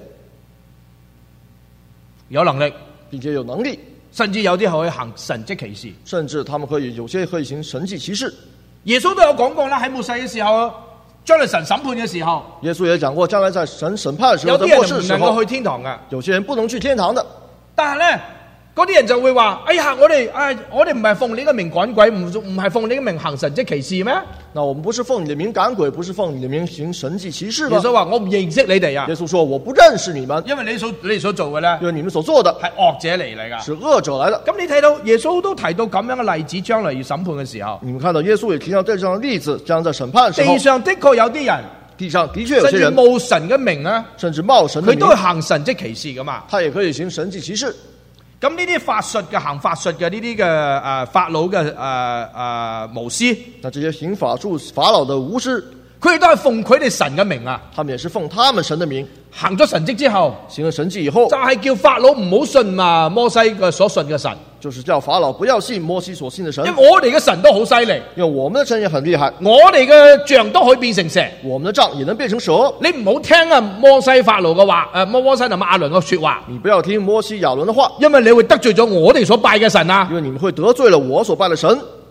[SPEAKER 1] 有能力，
[SPEAKER 2] 並且有能力，
[SPEAKER 1] 甚至有啲可以行神蹟奇事。
[SPEAKER 2] 甚至他們可以有些可以行神蹟奇事。
[SPEAKER 1] 耶穌都有講過啦，喺末世嘅時候，將來神審判嘅時候，
[SPEAKER 2] 耶穌也講過，將來在神審判的時候，在
[SPEAKER 1] 有啲
[SPEAKER 2] 末世的時候
[SPEAKER 1] 人唔能夠去，天堂嘅。
[SPEAKER 2] 有些人不能去天堂的。
[SPEAKER 1] 但係咧，嗰啲人就會話：哎呀，我哋唔係奉你嘅名趕鬼，唔係奉你嘅名行神蹟奇事咩？
[SPEAKER 2] 那我們不是奉你的名趕鬼，不是奉你的名行神蹟奇事嗎？
[SPEAKER 1] 耶穌話：我唔認識你哋啊
[SPEAKER 2] 耶，穌說：我不認識你們，
[SPEAKER 1] 因為你哋所做嘅咧
[SPEAKER 2] 因為你們所做的
[SPEAKER 1] 係惡者嚟㗎。
[SPEAKER 2] 是惡者來的。
[SPEAKER 1] 咁你睇到耶穌都提到咁樣嘅例子，將來要審判嘅時候，
[SPEAKER 2] 你們看到耶穌也提到這樣的例子，將在審判的時候
[SPEAKER 1] 地，上的確有啲人，
[SPEAKER 2] 地上的確有
[SPEAKER 1] 甚至
[SPEAKER 2] 些人，
[SPEAKER 1] 冒神嘅名啊，
[SPEAKER 2] 甚至冒神的名
[SPEAKER 1] 佢都，會行神蹟奇事噶嘛。
[SPEAKER 2] 他也可以行神蹟奇事。
[SPEAKER 1] 咁呢啲法術嘅行法術嘅呢啲嘅法老嘅巫師，
[SPEAKER 2] 那這些行法術法老的巫師，
[SPEAKER 1] 佢哋都係奉佢哋神嘅名啊，
[SPEAKER 2] 他們也是奉他們神的名
[SPEAKER 1] 行咗神蹟之後，
[SPEAKER 2] 行了神蹟以後
[SPEAKER 1] 就，係叫法老唔好信啊摩西嘅所信嘅神，
[SPEAKER 2] 就是叫法老不要信摩西所信的神
[SPEAKER 1] 因，為我哋嘅神都好犀利，
[SPEAKER 2] 因為我們的神也很厲害，
[SPEAKER 1] 我哋嘅杖都可以變成蛇。
[SPEAKER 2] 我們的杖也能變成蛇。
[SPEAKER 1] 你唔好聽啊摩西法老嘅話，摩西同埋亞倫嘅說話，
[SPEAKER 2] 你不要聽摩西亞倫的話，
[SPEAKER 1] 因為你會得罪咗我哋所拜嘅神啊。
[SPEAKER 2] 因為你們會得罪了我所拜的神。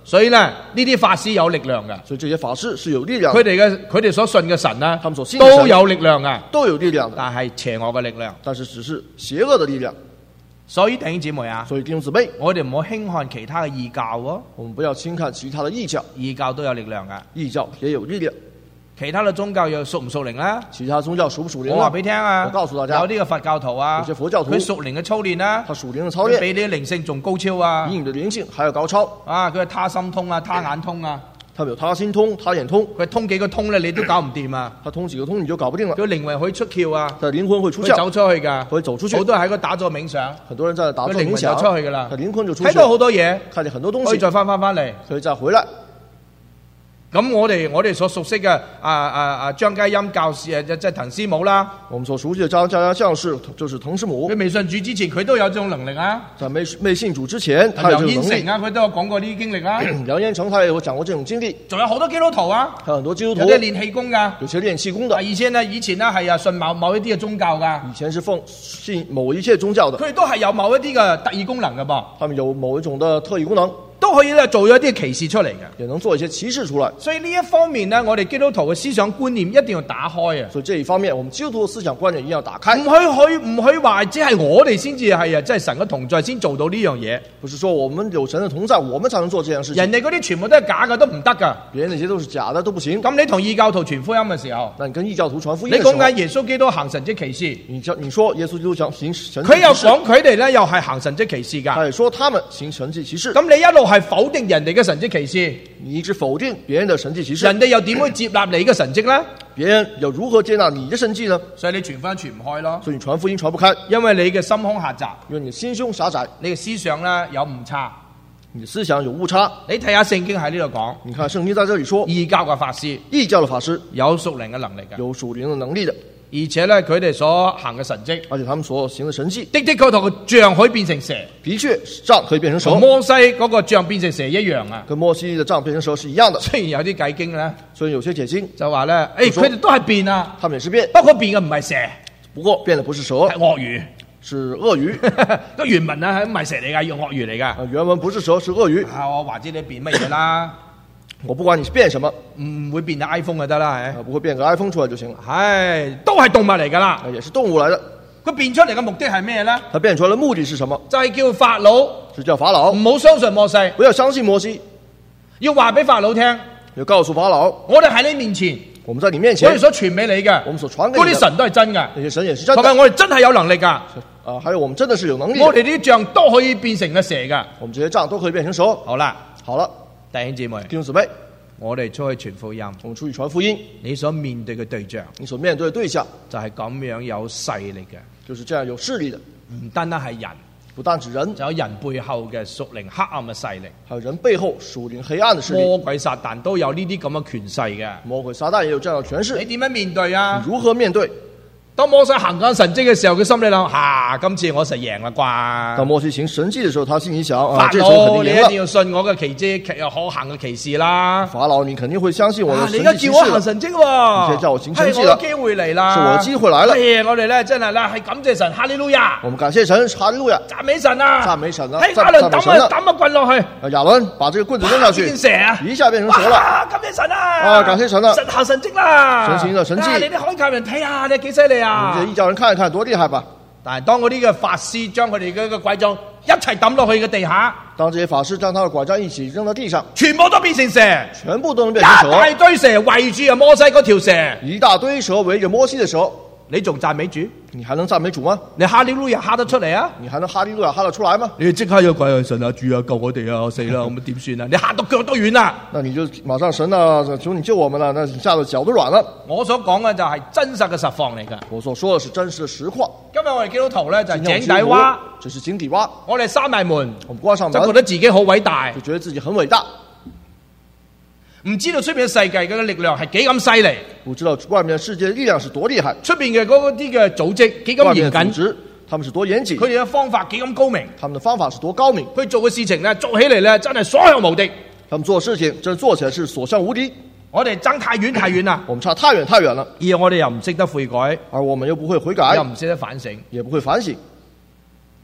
[SPEAKER 1] 所以咧呢啲法師有力量嘅，
[SPEAKER 2] 所以这些法師是有力量的，
[SPEAKER 1] 佢哋所信嘅神咧，
[SPEAKER 2] 他們所信的神
[SPEAKER 1] 都有力量嘅，
[SPEAKER 2] 都有力量的，
[SPEAKER 1] 但係邪惡嘅力量。
[SPEAKER 2] 但是只是邪惡的力量。
[SPEAKER 1] 所以弟兄姊妹啊，
[SPEAKER 2] 所以弟兄姊妹，
[SPEAKER 1] 我哋唔好輕看其他嘅異教喎，
[SPEAKER 2] 我們不要輕看其他的異教，
[SPEAKER 1] 異教都有力量嘅。
[SPEAKER 2] 異教也有力量。
[SPEAKER 1] 其他嘅宗教又屬唔屬靈啊？
[SPEAKER 2] 其他宗教屬不屬靈呢？
[SPEAKER 1] 我話俾你聽啊，
[SPEAKER 2] 我告訴大家，
[SPEAKER 1] 有啲嘅佛教徒啊，
[SPEAKER 2] 有些佛教徒
[SPEAKER 1] 佢屬靈嘅操練啊，
[SPEAKER 2] 他屬靈的操練
[SPEAKER 1] 比你嘅靈性仲高超啊！
[SPEAKER 2] 比你的靈性還要高超
[SPEAKER 1] 啊，佢係他心通啊，他眼通啊，
[SPEAKER 2] 他們有他心通、他眼通，
[SPEAKER 1] 佢通幾個通咧，你都搞唔掂啊！
[SPEAKER 2] 他通幾個通你就搞不定了。
[SPEAKER 1] 佢靈魂可以出竅啊，
[SPEAKER 2] 他的靈魂會出
[SPEAKER 1] 佢
[SPEAKER 2] 竅，
[SPEAKER 1] 走出去㗎，
[SPEAKER 2] 會走出去。
[SPEAKER 1] 好多人喺嗰打坐冥想，
[SPEAKER 2] 很多人在打坐冥
[SPEAKER 1] 佢靈魂就
[SPEAKER 2] 想，
[SPEAKER 1] 出去㗎啦，
[SPEAKER 2] 他靈魂就出去，
[SPEAKER 1] 睇到好多嘢，
[SPEAKER 2] 看見很多東西，
[SPEAKER 1] 可以再翻嚟。
[SPEAKER 2] 可以再回來。
[SPEAKER 1] 咁我哋所熟悉嘅張佳音教士即係滕師母啦，
[SPEAKER 2] 我們所熟悉的張家將士就是滕師母，
[SPEAKER 1] 佢未信主之前佢都有這種能力啊。
[SPEAKER 2] 在未信主之前，他有這種能力。
[SPEAKER 1] 楊煙成啊，佢都有講過呢啲經歷啊。
[SPEAKER 2] 楊煙成他也有講過這種經歷。
[SPEAKER 1] 仲有好多基督徒啊，
[SPEAKER 2] 還有很多基督徒，
[SPEAKER 1] 有啲練氣功㗎，
[SPEAKER 2] 有些練氣功的。
[SPEAKER 1] 以前呢係信某一啲嘅宗教㗎，
[SPEAKER 2] 以前是信某一些宗教的，
[SPEAKER 1] 佢哋都係有某一啲嘅特異功能㗎噃。
[SPEAKER 2] 他們有某一種的特異功能，
[SPEAKER 1] 都可以咧做咗一啲奇事出嚟嘅，
[SPEAKER 2] 也能做一些奇事出來。
[SPEAKER 1] 所以呢一方面呢，我哋基督徒嘅思想觀念一定要打開啊！
[SPEAKER 2] 所以這一方面，我們基督徒嘅思想觀念一定要打開。
[SPEAKER 1] 唔許話，只係我哋先至係即係神嘅同在先做到呢樣嘢。
[SPEAKER 2] 不是說我們有神嘅同在，我們才能做這件事情。
[SPEAKER 1] 人哋嗰啲全部都係假嘅，都唔得㗎。
[SPEAKER 2] 別人那些都是假的，都不行。
[SPEAKER 1] 咁你同異教徒傳福音嘅時候，
[SPEAKER 2] 那你跟異教徒傳福音
[SPEAKER 1] 你
[SPEAKER 2] 嘅時候，
[SPEAKER 1] 講緊耶穌基督行神蹟奇事，
[SPEAKER 2] 你說耶穌基督行神蹟奇事，
[SPEAKER 1] 佢又講佢哋咧又係行神蹟奇事㗎。
[SPEAKER 2] 他也說他們行神蹟奇事。
[SPEAKER 1] 咁你一路係否定人哋嘅神蹟奇事，
[SPEAKER 2] 你一直否定別人的神蹟奇事，
[SPEAKER 1] 人哋又點會接納你嘅神蹟呢？
[SPEAKER 2] 別人又如何接納你的神蹟呢？
[SPEAKER 1] 所以你傳福音傳唔開咯。
[SPEAKER 2] 所以你傳福音傳不開，
[SPEAKER 1] 因為你嘅心胸狹窄，
[SPEAKER 2] 因為你心胸狹窄，
[SPEAKER 1] 你嘅思想咧有誤差。
[SPEAKER 2] 你的思想有誤差。
[SPEAKER 1] 你睇下聖經喺呢度講，
[SPEAKER 2] 你看聖經在這裡說，
[SPEAKER 1] 異教嘅法師，
[SPEAKER 2] 異教的法師
[SPEAKER 1] 有屬靈嘅能力嘅，
[SPEAKER 2] 有屬靈的能力的，
[SPEAKER 1] 而且咧佢哋所行嘅神蹟，
[SPEAKER 2] 而且他們所行的神蹟，
[SPEAKER 1] 的確同個杖可以變成蛇，
[SPEAKER 2] 的確杖可以變成蛇，
[SPEAKER 1] 同摩西嗰個杖變成蛇一樣啊。
[SPEAKER 2] 跟摩西的杖變成蛇是一樣的。
[SPEAKER 1] 雖然有啲解經咧，
[SPEAKER 2] 所以有些解經
[SPEAKER 1] 就話咧，佢哋都係變啊，
[SPEAKER 2] 他們也是變，
[SPEAKER 1] 不過變嘅唔係蛇，
[SPEAKER 2] 不過變的不是蛇，
[SPEAKER 1] 係鱷魚。
[SPEAKER 2] 是鱷魚。
[SPEAKER 1] 個原文啊，唔係蛇嚟㗎，用鱷魚嚟㗎。
[SPEAKER 2] 原文不是蛇，是鱷魚。
[SPEAKER 1] 我話知你變乜嘢啦，
[SPEAKER 2] 我不管你是變什麼，
[SPEAKER 1] 唔會變到 iPhone 就得啦，
[SPEAKER 2] 不會變個 iPhone 出來就行了。
[SPEAKER 1] 都係動物嚟㗎啦，
[SPEAKER 2] 也是動物來的。
[SPEAKER 1] 佢變出嚟嘅目的係咩咧？
[SPEAKER 2] 它變出來的目的是什麼？
[SPEAKER 1] 就係叫法老，
[SPEAKER 2] 是叫法老
[SPEAKER 1] 唔好相信摩西，
[SPEAKER 2] 不要相信摩西，
[SPEAKER 1] 要話俾法老聽，
[SPEAKER 2] 要告訴法老，
[SPEAKER 1] 我哋喺你面前。
[SPEAKER 2] 我們在你面前，
[SPEAKER 1] 我哋所傳俾你嘅，
[SPEAKER 2] 我們所傳給你
[SPEAKER 1] 嗰啲神都係真嘅，
[SPEAKER 2] 那些神也是真的。
[SPEAKER 1] 同埋我哋真係有能力㗎，
[SPEAKER 2] 還有我們真的是有能力。
[SPEAKER 1] 我哋啲杖都可以變成個蛇㗎。
[SPEAKER 2] 我們這些杖都可以變成蛇。
[SPEAKER 1] 好啦，
[SPEAKER 2] 好了，
[SPEAKER 1] 弟兄姊妹，
[SPEAKER 2] 弟兄姊妹，
[SPEAKER 1] 我哋出去傳福音，
[SPEAKER 2] 我們出去傳福音。
[SPEAKER 1] 你所面對嘅對象，
[SPEAKER 2] 你所面對的對象
[SPEAKER 1] 就係咁樣有勢力嘅，
[SPEAKER 2] 就是這樣有勢力的，
[SPEAKER 1] 唔單單係人。
[SPEAKER 2] 不單指人，
[SPEAKER 1] 仲有人背後嘅屬靈黑暗嘅勢力，
[SPEAKER 2] 還有人背後屬靈黑暗的勢力。
[SPEAKER 1] 魔鬼撒旦都有呢啲咁嘅權勢嘅。
[SPEAKER 2] 魔鬼撒旦也有這樣的權勢。
[SPEAKER 1] 你點樣面對啊？
[SPEAKER 2] 如何面對？
[SPEAKER 1] 當摩西行緊神蹟嘅時候，佢心裏諗：今次我實贏啦啩！
[SPEAKER 2] 當摩西行神蹟嘅時候，他心裏想：
[SPEAKER 1] 法
[SPEAKER 2] 這次我
[SPEAKER 1] 老，你
[SPEAKER 2] 肯定贏了。
[SPEAKER 1] 一定要信我嘅奇蹟，可行嘅奇事啦！
[SPEAKER 2] 法老，你肯定會相信我的神
[SPEAKER 1] 你而家
[SPEAKER 2] 蹟奇
[SPEAKER 1] 叫我行
[SPEAKER 2] 事。
[SPEAKER 1] 神蹟喎，
[SPEAKER 2] 你現在叫我行神蹟了，
[SPEAKER 1] 係我嘅機會嚟啦，
[SPEAKER 2] 是我的機會來了。
[SPEAKER 1] 我哋咧真係啦，係感謝神，哈利路亞！
[SPEAKER 2] 我們感謝神，哈利路亞，
[SPEAKER 1] 讚美神啊！
[SPEAKER 2] 讚美神啊！
[SPEAKER 1] 喺亞倫抌個棍落去，
[SPEAKER 2] 亞倫把這個棍子扔下去，
[SPEAKER 1] 變蛇啊！
[SPEAKER 2] 一下變成蛇了。
[SPEAKER 1] 感謝神啊！
[SPEAKER 2] 感謝神啊！
[SPEAKER 1] 神行神蹟啦！
[SPEAKER 2] 神行了神蹟。
[SPEAKER 1] 你啲海教人睇下，你幾犀利啊！
[SPEAKER 2] 你這異教人看一看，多厲害吧！
[SPEAKER 1] 但係當嗰啲嘅法師將佢哋嘅拐杖一齊抌落去嘅地下，
[SPEAKER 2] 當這些法師將他的拐杖一起扔到地上，
[SPEAKER 1] 全部都變成蛇，
[SPEAKER 2] 全部都能變成蛇，
[SPEAKER 1] 一大堆蛇圍住啊摩西嗰條蛇，
[SPEAKER 2] 一大堆蛇圍着摩西的蛇，
[SPEAKER 1] 你仲讚美主？
[SPEAKER 2] 你還能讚美主嗎？
[SPEAKER 1] 你哈利路亞哈得出嚟啊？
[SPEAKER 2] 你還能哈利路亞哈得出來嗎？
[SPEAKER 1] 你即刻有鬼啊！神啊，主啊，救我哋啊！我死啦！咁點算啊？你嚇到腳都軟啦！
[SPEAKER 2] 那你就馬上神啊，求你救我們了！那你嚇得腳都軟了。
[SPEAKER 1] 我所講嘅就係真實嘅實況嚟㗎。
[SPEAKER 2] 我所說的是真實的實況。
[SPEAKER 1] 今日我哋基督徒咧就係井底蛙，
[SPEAKER 2] 這是井底蛙。
[SPEAKER 1] 我哋閂埋門，
[SPEAKER 2] 我們關上門，
[SPEAKER 1] 就覺得自己好偉大，
[SPEAKER 2] 就覺得自己很偉大。
[SPEAKER 1] 唔知道出面嘅世界嘅力量係幾咁犀利，
[SPEAKER 2] 不知道外面世界的力量是多厲害，
[SPEAKER 1] 出面嘅嗰啲嘅組織幾咁嚴謹，
[SPEAKER 2] 他們是多嚴謹，
[SPEAKER 1] 佢哋嘅方法幾咁高明，
[SPEAKER 2] 他們的方法是多高明，
[SPEAKER 1] 佢做嘅事情咧做起嚟咧真係所向無敵，
[SPEAKER 2] 他們做事情真做起來是所向無敵。
[SPEAKER 1] 我哋爭太遠太遠啦，
[SPEAKER 2] 我們差太遠太遠了，
[SPEAKER 1] 而我哋又唔識得悔改，
[SPEAKER 2] 而我們又不會悔改，
[SPEAKER 1] 又唔識得反省，
[SPEAKER 2] 也不會反省。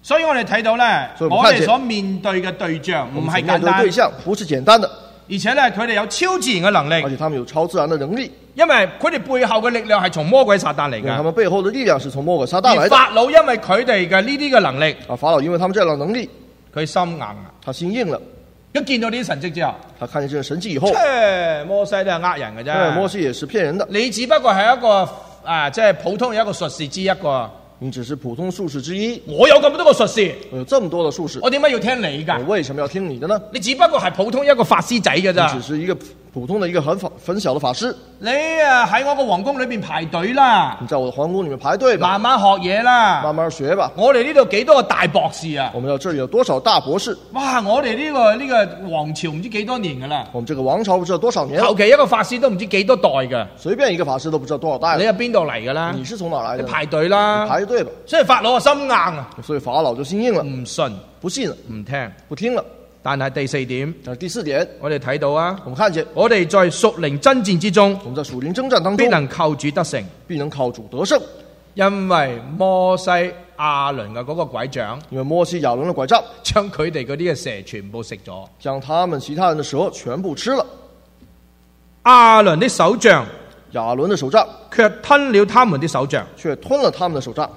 [SPEAKER 1] 所以我哋睇到咧，我哋所面對嘅對象唔係簡單，
[SPEAKER 2] 對象不是簡單的，
[SPEAKER 1] 而且咧佢哋有超自然嘅能力，
[SPEAKER 2] 而且他們有超自然的能力，
[SPEAKER 1] 因為佢哋背後嘅力量係從魔鬼撒旦嚟嘅。
[SPEAKER 2] 他們背後的力量是從魔鬼撒旦來的。
[SPEAKER 1] 法老因為佢哋嘅呢啲嘅能力，
[SPEAKER 2] 法老因為他們這樣的能力，
[SPEAKER 1] 佢心硬啊，
[SPEAKER 2] 他心硬了。
[SPEAKER 1] 一見到呢啲神蹟之後，
[SPEAKER 2] 他看見這個神蹟以後，
[SPEAKER 1] 摩西都係呃人嘅啫。
[SPEAKER 2] 摩西也是騙人的。
[SPEAKER 1] 你只不過係一個即係普通有一個術士之一個。
[SPEAKER 2] 你只是普通術士之一。
[SPEAKER 1] 我有咁多個術士，
[SPEAKER 2] 我有這麼多的術士，
[SPEAKER 1] 我點解要聽你㗎？
[SPEAKER 2] 我為什麼要聽你的呢？
[SPEAKER 1] 你只不過係普通一個法師仔㗎咋？
[SPEAKER 2] 你只是一個普通的一個很小的法師。
[SPEAKER 1] 你喺我個皇宮裏邊排隊啦。
[SPEAKER 2] 你在我的皇宮裏面排隊吧。
[SPEAKER 1] 慢慢學嘢啦。
[SPEAKER 2] 慢慢學吧。
[SPEAKER 1] 我哋呢度幾多個大博士啊？
[SPEAKER 2] 我們要這裡有多少大博士？
[SPEAKER 1] 哇！我哋呢個王朝唔知幾多年㗎啦。
[SPEAKER 2] 我們這個王朝不知道多少年了。
[SPEAKER 1] 求其一個法師都唔知幾多代㗎。
[SPEAKER 2] 隨便一個法師都不知道多少代了。
[SPEAKER 1] 你係邊度嚟㗎啦？
[SPEAKER 2] 你是從哪來的？
[SPEAKER 1] 你排隊啦。
[SPEAKER 2] 排隊吧。
[SPEAKER 1] 所以法老心硬啊。
[SPEAKER 2] 所以法老就心硬了。
[SPEAKER 1] 唔信，
[SPEAKER 2] 不信了，
[SPEAKER 1] 唔聽，
[SPEAKER 2] 不聽了。
[SPEAKER 1] 但係第四點，
[SPEAKER 2] 第四點，
[SPEAKER 1] 我哋睇到啊，
[SPEAKER 2] 我們看見
[SPEAKER 1] 我哋在屬靈爭戰之中，
[SPEAKER 2] 我們在屬靈征戰當中，
[SPEAKER 1] 必能靠主得勝，
[SPEAKER 2] 必能靠主得勝，
[SPEAKER 1] 因為摩西亞倫嘅嗰個拐杖，
[SPEAKER 2] 因為摩西亞倫嘅拐杖
[SPEAKER 1] 將佢哋嗰啲嘅蛇全部食咗，
[SPEAKER 2] 將他們其他人的蛇全部吃了。
[SPEAKER 1] 亞倫的手杖，
[SPEAKER 2] 亞倫的手杖
[SPEAKER 1] 卻吞了他們的手杖，
[SPEAKER 2] 卻吞了他們的手杖。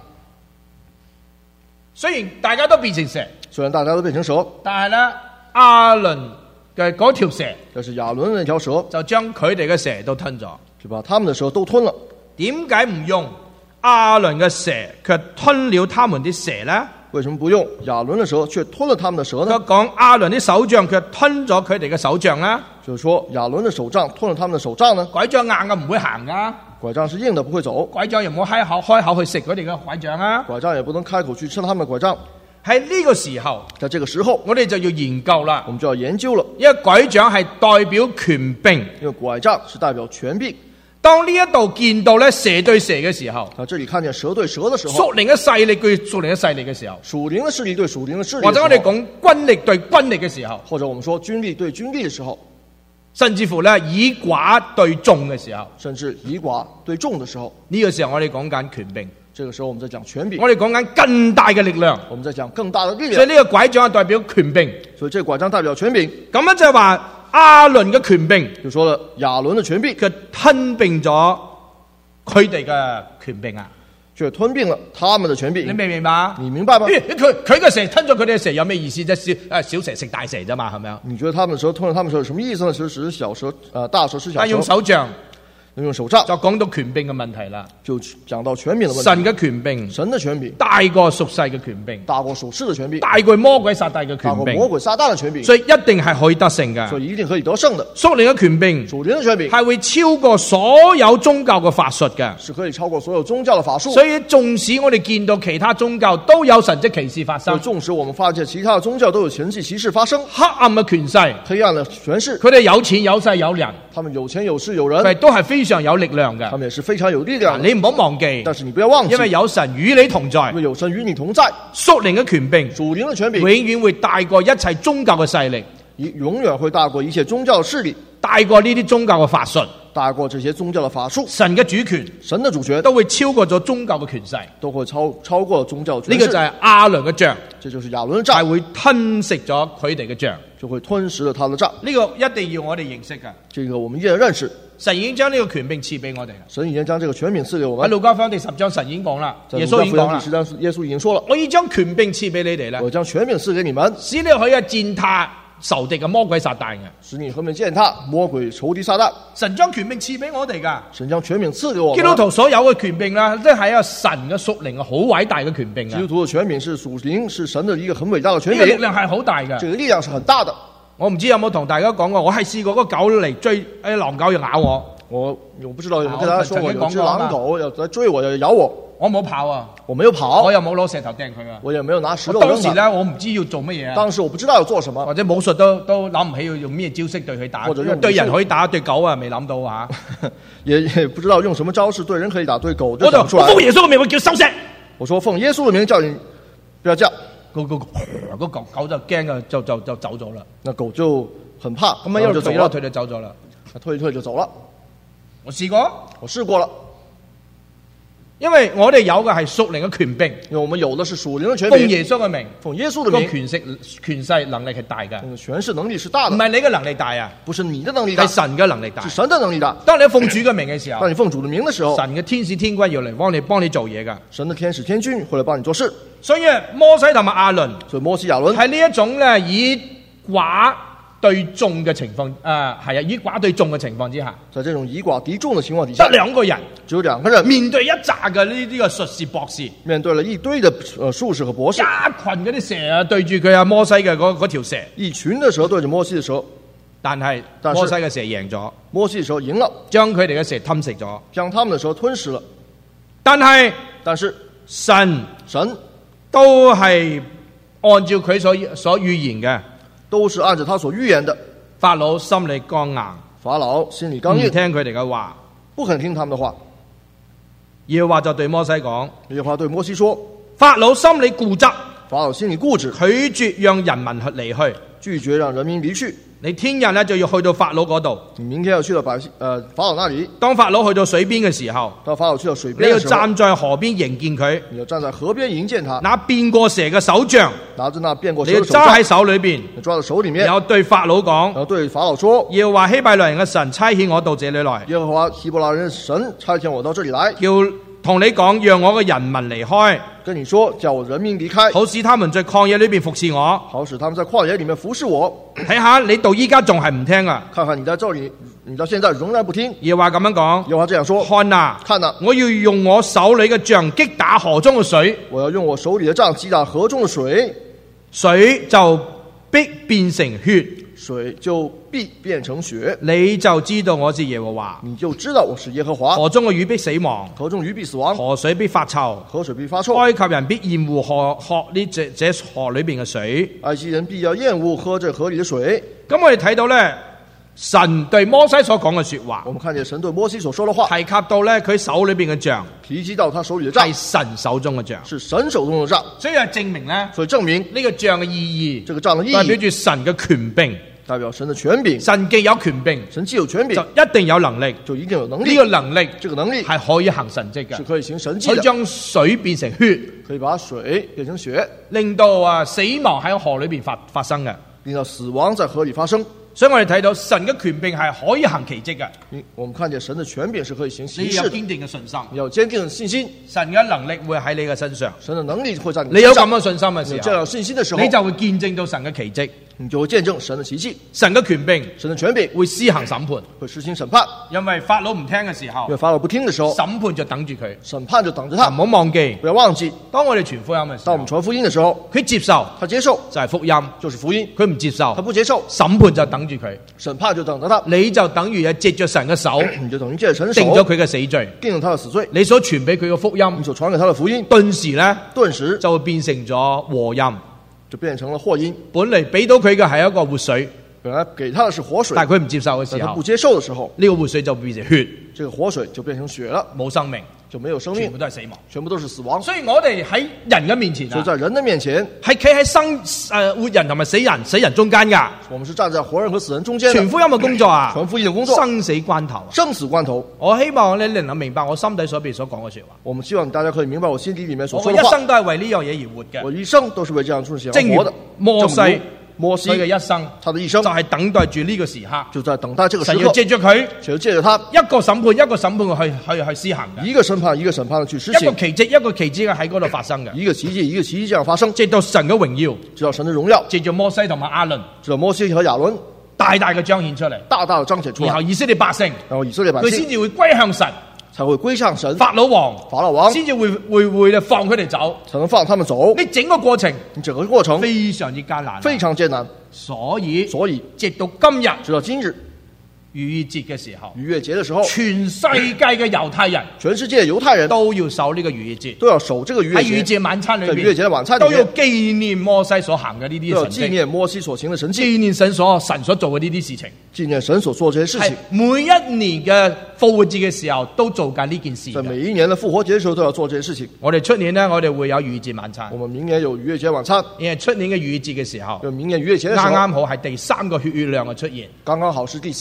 [SPEAKER 1] 雖然大家都變成蛇，
[SPEAKER 2] 雖然大家都變成蛇，
[SPEAKER 1] 但係咧亞倫嘅嗰條蛇，
[SPEAKER 2] 但是亞倫那條蛇
[SPEAKER 1] 就將佢哋嘅蛇都吞咗，
[SPEAKER 2] 就把他們的蛇都吞了。
[SPEAKER 1] 點解唔用亞倫嘅蛇卻吞了他們的蛇呢？
[SPEAKER 2] 為什麼不用亞倫的蛇卻吞了他們的蛇呢？
[SPEAKER 1] 佢講亞倫的手杖卻吞咗佢哋嘅手杖啦。
[SPEAKER 2] 就是說亞倫的手杖吞了他們的手杖呢？
[SPEAKER 1] 拐杖硬嘅唔會行噶，
[SPEAKER 2] 拐杖是硬的不會走，
[SPEAKER 1] 拐杖又唔好開口去食佢哋嘅拐杖啊。
[SPEAKER 2] 拐杖也不能開口去吃他們的拐杖。
[SPEAKER 1] 喺呢個時候，
[SPEAKER 2] 在這個時候，
[SPEAKER 1] 我哋就要研究啦。
[SPEAKER 2] 我們就要研究了，
[SPEAKER 1] 因為拐杖係代表權柄，
[SPEAKER 2] 因為拐杖是代表權柄。
[SPEAKER 1] 當呢一度見到咧蛇對蛇嘅時候，
[SPEAKER 2] 這裡看見蛇對蛇的時候，
[SPEAKER 1] 屬靈嘅勢力對屬靈嘅勢力嘅時候，
[SPEAKER 2] 屬靈的勢力對屬靈的勢力，
[SPEAKER 1] 或者我哋講軍力對軍力嘅時候，
[SPEAKER 2] 或者我們說軍力對軍力的時候，
[SPEAKER 1] 甚至乎咧以寡對眾嘅時候，
[SPEAKER 2] 甚至以寡對眾的時候，
[SPEAKER 1] 呢個時候我哋講緊權柄。
[SPEAKER 2] 這個時候我們在講權柄，
[SPEAKER 1] 我哋講緊更大嘅力量，
[SPEAKER 2] 我們在講更大的力量。
[SPEAKER 1] 所以呢個拐杖係代表權柄，
[SPEAKER 2] 所以這個拐杖代表權柄。
[SPEAKER 1] 咁樣就係話亞倫嘅權柄，
[SPEAKER 2] 就說了亞倫的權柄，
[SPEAKER 1] 佢吞併咗佢哋嘅權柄啊，
[SPEAKER 2] 卻吞併了他們的權柄。
[SPEAKER 1] 你明唔明白？
[SPEAKER 2] 你明白嗎？
[SPEAKER 1] 佢嘅蛇吞咗佢哋嘅蛇有咩意思啫？小蛇食大蛇啫嘛，係咪啊？
[SPEAKER 2] 你覺得他們的蛇吞了他們的蛇什麼意思呢？其實是小蛇，大蛇是小蛇。
[SPEAKER 1] 但用手杖。
[SPEAKER 2] 用手杖
[SPEAKER 1] 就講到權柄嘅問題啦，
[SPEAKER 2] 就講到權柄的問題。
[SPEAKER 1] 神嘅權柄，
[SPEAKER 2] 神的權柄
[SPEAKER 1] 大過屬世嘅權柄，
[SPEAKER 2] 大過屬世的權柄，
[SPEAKER 1] 大過魔鬼撒旦嘅權柄，
[SPEAKER 2] 大過魔鬼撒旦的權柄，
[SPEAKER 1] 所以一定係可以得勝嘅，
[SPEAKER 2] 所以一定可以得勝的。
[SPEAKER 1] 屬靈嘅權柄，
[SPEAKER 2] 屬靈的權柄
[SPEAKER 1] 係會超過所有宗教嘅法術嘅，
[SPEAKER 2] 是可以超過所有宗教的法術。
[SPEAKER 1] 所以縱使我哋見到其他宗教都有神蹟奇事發生，
[SPEAKER 2] 縱使我們發現其他的宗教都有神蹟奇事發生，
[SPEAKER 1] 黑暗嘅權勢，
[SPEAKER 2] 黑暗的權勢，
[SPEAKER 1] 佢哋有錢有勢有人，
[SPEAKER 2] 他們有錢有勢有人，
[SPEAKER 1] 佢都係非常有力量嘅。
[SPEAKER 2] 他們也是非常有力量的。
[SPEAKER 1] 你唔好忘記，
[SPEAKER 2] 但是你不要忘記，
[SPEAKER 1] 因為有神與你同在，
[SPEAKER 2] 因為有神與你同在。
[SPEAKER 1] 屬靈嘅權柄，
[SPEAKER 2] 屬靈的權柄
[SPEAKER 1] 永遠會大過一切宗教嘅勢力，
[SPEAKER 2] 永遠會大過一切宗教的勢力，
[SPEAKER 1] 大過呢啲宗教嘅法術，
[SPEAKER 2] 大過這些宗教的法術。
[SPEAKER 1] 神嘅主權，
[SPEAKER 2] 神的主權
[SPEAKER 1] 都會超過咗宗教嘅權勢，
[SPEAKER 2] 都會超過宗教權勢。
[SPEAKER 1] 呢個就係亞倫嘅杖，
[SPEAKER 2] 這就是亞倫的杖，
[SPEAKER 1] 係會吞食咗佢哋嘅杖，
[SPEAKER 2] 就會吞噬了他的杖。
[SPEAKER 1] 呢個一定要我哋認識㗎。
[SPEAKER 2] 這個我們一定認識。
[SPEAKER 1] 神已經將呢個權柄賜俾我哋。
[SPEAKER 2] 神已經將這個權柄賜給我們。
[SPEAKER 1] 喺路加福音第10章，神已經講啦，耶穌已經講啦，
[SPEAKER 2] 耶穌已經說了，
[SPEAKER 1] 我已將權柄賜俾你哋啦，
[SPEAKER 2] 我將權柄賜給你們，
[SPEAKER 1] 使你可以踐踏仇敵嘅魔鬼撒旦嘅，
[SPEAKER 2] 使你可以踐踏魔鬼仇敵撒旦。
[SPEAKER 1] 神將權柄賜俾我哋㗎，
[SPEAKER 2] 神將權柄賜給我們。
[SPEAKER 1] 基督徒所有嘅權柄啦，即係一個神嘅屬靈好偉大嘅權柄。
[SPEAKER 2] 基督徒嘅權柄是屬靈，是神的一個很偉大的權柄。
[SPEAKER 1] 呢個力量係好大嘅，
[SPEAKER 2] 這個力量是很大的。
[SPEAKER 1] 我唔知有冇同大家講過，我係試過嗰個狗嚟追，狼狗要咬我。
[SPEAKER 2] 我不知道有冇跟大家說過，有隻狼狗要來追我，要咬我。
[SPEAKER 1] 我冇跑啊，
[SPEAKER 2] 我沒有跑，
[SPEAKER 1] 我又冇攞石頭掟佢啊，
[SPEAKER 2] 我也沒有拿石頭。
[SPEAKER 1] 當時咧，我唔知要做乜嘢啊。
[SPEAKER 2] 當時我不知道要做什麼，
[SPEAKER 1] 或者武術都諗唔起要用咩招式對佢打，
[SPEAKER 2] 或者用
[SPEAKER 1] 對人可以打，對狗啊未諗到啊。
[SPEAKER 2] 也不知道用什麼招式對人可以打，對狗就
[SPEAKER 1] 講唔出來。我奉耶穌嘅名，我叫收聲。我說
[SPEAKER 2] 奉耶穌嘅名叫你不要叫。
[SPEAKER 1] 個狗就驚啊，就走咗啦。
[SPEAKER 2] 那狗就很怕，
[SPEAKER 1] 咁樣一路退就走咗啦。
[SPEAKER 2] 退就走了。
[SPEAKER 1] 我試過了，
[SPEAKER 2] 我試過了。
[SPEAKER 1] 因為我哋有嘅係屬靈嘅權柄，
[SPEAKER 2] 因為我們有的是屬靈的權
[SPEAKER 1] 奉
[SPEAKER 2] 柄，
[SPEAKER 1] 耶穌嘅名，
[SPEAKER 2] 奉耶穌的
[SPEAKER 1] 個
[SPEAKER 2] 名，
[SPEAKER 1] 權勢能力係大嘅，
[SPEAKER 2] 權勢能力是大的，
[SPEAKER 1] 唔係你嘅能力大啊，
[SPEAKER 2] 不是你的能力大，
[SPEAKER 1] 係神嘅能力大
[SPEAKER 2] 是。神的能力大。
[SPEAKER 1] 當你奉主嘅名嘅時候
[SPEAKER 2] 當，你奉主的名的時候，
[SPEAKER 1] 神嘅天使天軍要嚟幫你做嘢噶。
[SPEAKER 2] 神的天使天軍會來幫你做事。
[SPEAKER 1] 所以摩西同埋亞倫
[SPEAKER 2] 所以摩西亞倫
[SPEAKER 1] 喺呢一種咧以寡對眾嘅情況，以寡對眾嘅情況之下，
[SPEAKER 2] 在這種以寡敵眾的情況底下
[SPEAKER 1] 得，兩個人
[SPEAKER 2] 只有兩個人
[SPEAKER 1] 面對一紮嘅呢個術士博士，
[SPEAKER 2] 面對了一堆的術士和博士，
[SPEAKER 1] 一群嗰啲蛇啊對住佢阿摩西嘅嗰條蛇，
[SPEAKER 2] 一群的蛇對着摩西的蛇，
[SPEAKER 1] 但係
[SPEAKER 2] 但是
[SPEAKER 1] 摩西嘅蛇贏咗，
[SPEAKER 2] 摩西的蛇贏了，
[SPEAKER 1] 將佢哋嘅蛇吞食咗。
[SPEAKER 2] 將他們的蛇吞噬了。
[SPEAKER 1] 但係
[SPEAKER 2] 但是
[SPEAKER 1] 神
[SPEAKER 2] 神
[SPEAKER 1] 都係按照佢所預言嘅，
[SPEAKER 2] 都是按照他所預言的。
[SPEAKER 1] 法老心理剛硬，
[SPEAKER 2] 法老心裡
[SPEAKER 1] 唔
[SPEAKER 2] 剛硬，
[SPEAKER 1] 聽佢哋嘅話。
[SPEAKER 2] 不肯聽他們的話。
[SPEAKER 1] 耶和華就對摩西講：
[SPEAKER 2] 耶和華對摩西說，
[SPEAKER 1] 法老心理固執，
[SPEAKER 2] 法老心裡固執，
[SPEAKER 1] 拒絕讓人民去離去。
[SPEAKER 2] 拒絕讓人民離去。
[SPEAKER 1] 你聽日咧就要去到法老嗰度。
[SPEAKER 2] 你明天要去到法老那裡，
[SPEAKER 1] 當法老去到水邊嘅時候，
[SPEAKER 2] 當法老去到水
[SPEAKER 1] 你要
[SPEAKER 2] 邊的時候，
[SPEAKER 1] 站在河邊迎見佢，
[SPEAKER 2] 你要站在河邊迎見他，
[SPEAKER 1] 拿變過蛇嘅手杖，
[SPEAKER 2] 拿着那變過
[SPEAKER 1] 你要
[SPEAKER 2] 蛇的手杖
[SPEAKER 1] 揸喺手裏邊，
[SPEAKER 2] 你抓在手裡面，
[SPEAKER 1] 然後對法老
[SPEAKER 2] 然
[SPEAKER 1] 講：
[SPEAKER 2] 後對法老說，
[SPEAKER 1] 耶和華希伯來人嘅神差遣我到這裡來，
[SPEAKER 2] 耶和華希伯來人神差遣我到這裡來，
[SPEAKER 1] 叫同你講，讓我嘅人民離開，
[SPEAKER 2] 跟你說，叫我人民離開，
[SPEAKER 1] 好使他們在曠野裏邊服侍我。
[SPEAKER 2] 好使他們在曠野裡面服侍我。
[SPEAKER 1] 睇下你到依家仲係唔聽啊！
[SPEAKER 2] 看看你在這裡，你到現在仍然不聽。
[SPEAKER 1] 耶和華咁樣講：
[SPEAKER 2] 耶和華這樣說，
[SPEAKER 1] 看啊！
[SPEAKER 2] 看啊，
[SPEAKER 1] 我要用我手裏嘅杖擊打河中嘅水，
[SPEAKER 2] 我要用我手裡的杖擊打河中的水，
[SPEAKER 1] 水就必變成血，
[SPEAKER 2] 水就必變成血，
[SPEAKER 1] 你就知道我是耶和華。
[SPEAKER 2] 你就知道我是耶和華。
[SPEAKER 1] 河中嘅魚必死亡，
[SPEAKER 2] 河中魚必死亡，
[SPEAKER 1] 河水必發臭，
[SPEAKER 2] 河水必發臭，
[SPEAKER 1] 埃及人必厭惡喝呢這河裏邊嘅水。
[SPEAKER 2] 埃及人必要厭惡喝這河裡的水。
[SPEAKER 1] 咁我哋睇到咧，神對摩西所講嘅說話
[SPEAKER 2] 我，們看見神對摩西所說的話，
[SPEAKER 1] 提及到咧佢手裏邊嘅杖
[SPEAKER 2] 提及到他手裡的杖
[SPEAKER 1] 係神手中嘅杖，
[SPEAKER 2] 是神手中的杖，
[SPEAKER 1] 所以係證明咧
[SPEAKER 2] 所以證明
[SPEAKER 1] 呢個杖嘅意義，
[SPEAKER 2] 這個杖的意
[SPEAKER 1] 代表
[SPEAKER 2] 義
[SPEAKER 1] 住神嘅權柄。
[SPEAKER 2] 代表神的權柄。
[SPEAKER 1] 神既有權柄，
[SPEAKER 2] 神既有權柄
[SPEAKER 1] 就，一定有能力。
[SPEAKER 2] 就一定有能
[SPEAKER 1] 呢
[SPEAKER 2] 力。
[SPEAKER 1] 個能力
[SPEAKER 2] 這個能力
[SPEAKER 1] 係可以行神蹟嘅，
[SPEAKER 2] 是可以行神蹟的，
[SPEAKER 1] 可以將水變成血，
[SPEAKER 2] 可以把水變成血，
[SPEAKER 1] 令到死亡喺河裏邊發生嘅。
[SPEAKER 2] 令到死亡在河裡發生。
[SPEAKER 1] 所以我哋睇到神嘅權柄係可以行奇蹟嘅。
[SPEAKER 2] 我們看見神的權柄是可以行
[SPEAKER 1] 你
[SPEAKER 2] 奇事的，
[SPEAKER 1] 要堅定嘅信心，
[SPEAKER 2] 你要堅定的信心，
[SPEAKER 1] 神嘅能力會喺你嘅身上。
[SPEAKER 2] 神的能力會在你
[SPEAKER 1] 你有
[SPEAKER 2] 身上。
[SPEAKER 1] 咁嘅信心嘅時候，
[SPEAKER 2] 你有這樣信心的時候，
[SPEAKER 1] 你就會見證到神嘅奇蹟。
[SPEAKER 2] 你就會見證神的奇蹟。
[SPEAKER 1] 神嘅權柄
[SPEAKER 2] 神的權柄
[SPEAKER 1] 會施行審判，
[SPEAKER 2] 會實行審判，
[SPEAKER 1] 因為法老唔聽嘅時候
[SPEAKER 2] 因，為法老不聽的時候，
[SPEAKER 1] 審判就等住佢。
[SPEAKER 2] 審判就等着他。
[SPEAKER 1] 唔好忘記，
[SPEAKER 2] 不要忘記，
[SPEAKER 1] 當我哋傳福音嘅時候
[SPEAKER 2] 當我們，傳福音的時候，
[SPEAKER 1] 佢接受
[SPEAKER 2] 他接受
[SPEAKER 1] 就係福音，
[SPEAKER 2] 就是福音，
[SPEAKER 1] 佢唔接受
[SPEAKER 2] 他不接受
[SPEAKER 1] 審判就等住佢。
[SPEAKER 2] 審判就等着他。
[SPEAKER 1] 你就等於係藉着神嘅手
[SPEAKER 2] 你就等於借着神的手
[SPEAKER 1] 定咗佢嘅死罪，
[SPEAKER 2] 定了他的死罪，
[SPEAKER 1] 你所傳俾佢嘅福音，
[SPEAKER 2] 你所傳給他的福音，
[SPEAKER 1] 頓時咧
[SPEAKER 2] 頓時
[SPEAKER 1] 就會變成咗禍音。
[SPEAKER 2] 就變成了禍因。
[SPEAKER 1] 本嚟俾到佢嘅係一個活水，
[SPEAKER 2] 本來給他的是活水，
[SPEAKER 1] 但係佢唔接受嘅時候
[SPEAKER 2] 但他不，接受的時候，
[SPEAKER 1] 呢個活水就變成血，
[SPEAKER 2] 這個活水就變成血了，
[SPEAKER 1] 冇生命，
[SPEAKER 2] 就沒有生命
[SPEAKER 1] 全部，都係死亡。
[SPEAKER 2] 全部都是死亡。
[SPEAKER 1] 所以我哋喺人嘅面前啊，
[SPEAKER 2] 所以在人的面前，
[SPEAKER 1] 係企喺活人同埋死人中間噶。
[SPEAKER 2] 我們是站在活人和死人中間的，
[SPEAKER 1] 傳福音嘅工作啊，
[SPEAKER 2] 傳福音的工作，
[SPEAKER 1] 生死關頭啊。
[SPEAKER 2] 生死關頭。
[SPEAKER 1] 我希望你能夠明白我心底所講嘅說話。
[SPEAKER 2] 我們希望大家可以明白我心底裡面所
[SPEAKER 1] 我嘅一
[SPEAKER 2] 說的話。
[SPEAKER 1] 生都係為呢樣嘢而活嘅。
[SPEAKER 2] 我一生都是為這樣事情
[SPEAKER 1] 正如
[SPEAKER 2] 而活的。
[SPEAKER 1] 摩西
[SPEAKER 2] 正如摩西
[SPEAKER 1] 佢嘅一生，
[SPEAKER 2] 他的一生
[SPEAKER 1] 就係等待住呢個時刻，
[SPEAKER 2] 就在等待這個時
[SPEAKER 1] 神要
[SPEAKER 2] 刻，
[SPEAKER 1] 借着佢
[SPEAKER 2] 只有借着他
[SPEAKER 1] 一個審判一個審判去施行嘅，
[SPEAKER 2] 一個審判一個審判的去實行，
[SPEAKER 1] 一個奇蹟一個奇蹟嘅喺嗰度發生嘅，
[SPEAKER 2] 一個奇蹟一個奇蹟這樣發生，
[SPEAKER 1] 藉到神嘅榮耀，
[SPEAKER 2] 直到神的榮耀，
[SPEAKER 1] 藉住摩西同埋亞倫
[SPEAKER 2] 直到摩西和亞倫
[SPEAKER 1] 大大嘅彰顯出嚟，
[SPEAKER 2] 大大的彰顯出來，
[SPEAKER 1] 然後以色列百姓
[SPEAKER 2] 然後以色列百姓
[SPEAKER 1] 佢先至會歸向神，
[SPEAKER 2] 才會歸向神，
[SPEAKER 1] 法老王先至會放佢哋走。
[SPEAKER 2] 才能放他們走。
[SPEAKER 1] 呢整個過程
[SPEAKER 2] 你整個過程
[SPEAKER 1] 非常之艱難，
[SPEAKER 2] 非常艱難，
[SPEAKER 1] 所以直到今日
[SPEAKER 2] 直到今日
[SPEAKER 1] 逾越節嘅時候，
[SPEAKER 2] 逾越節的時候，
[SPEAKER 1] 全世界嘅猶太人
[SPEAKER 2] 全世界猶太人
[SPEAKER 1] 都要守呢個逾越節。
[SPEAKER 2] 都要守這個逾越
[SPEAKER 1] 喺逾越
[SPEAKER 2] 節，
[SPEAKER 1] 節晚餐裏
[SPEAKER 2] 在逾越節的晚餐裏面
[SPEAKER 1] 都要紀念摩西所行嘅呢啲
[SPEAKER 2] 都要紀
[SPEAKER 1] 神蹟，
[SPEAKER 2] 念摩西所行的神蹟，
[SPEAKER 1] 紀念神所做嘅呢啲事情。
[SPEAKER 2] 紀念神所做這些事
[SPEAKER 1] 係
[SPEAKER 2] 情。
[SPEAKER 1] 每一年嘅復活節嘅時候都做緊呢件事
[SPEAKER 2] 在
[SPEAKER 1] 嘅。
[SPEAKER 2] 每一年的復活節的時候都要做這些事情。
[SPEAKER 1] 我哋出年呢，我哋會有逾越節晚餐
[SPEAKER 2] 我。們明年有逾越節晚餐，
[SPEAKER 1] 因為出年嘅逾越節嘅時候，
[SPEAKER 2] 有明年逾越節的時候，
[SPEAKER 1] 啱啱好係第3個血月亮嘅出現。
[SPEAKER 2] 剛剛好是第3個血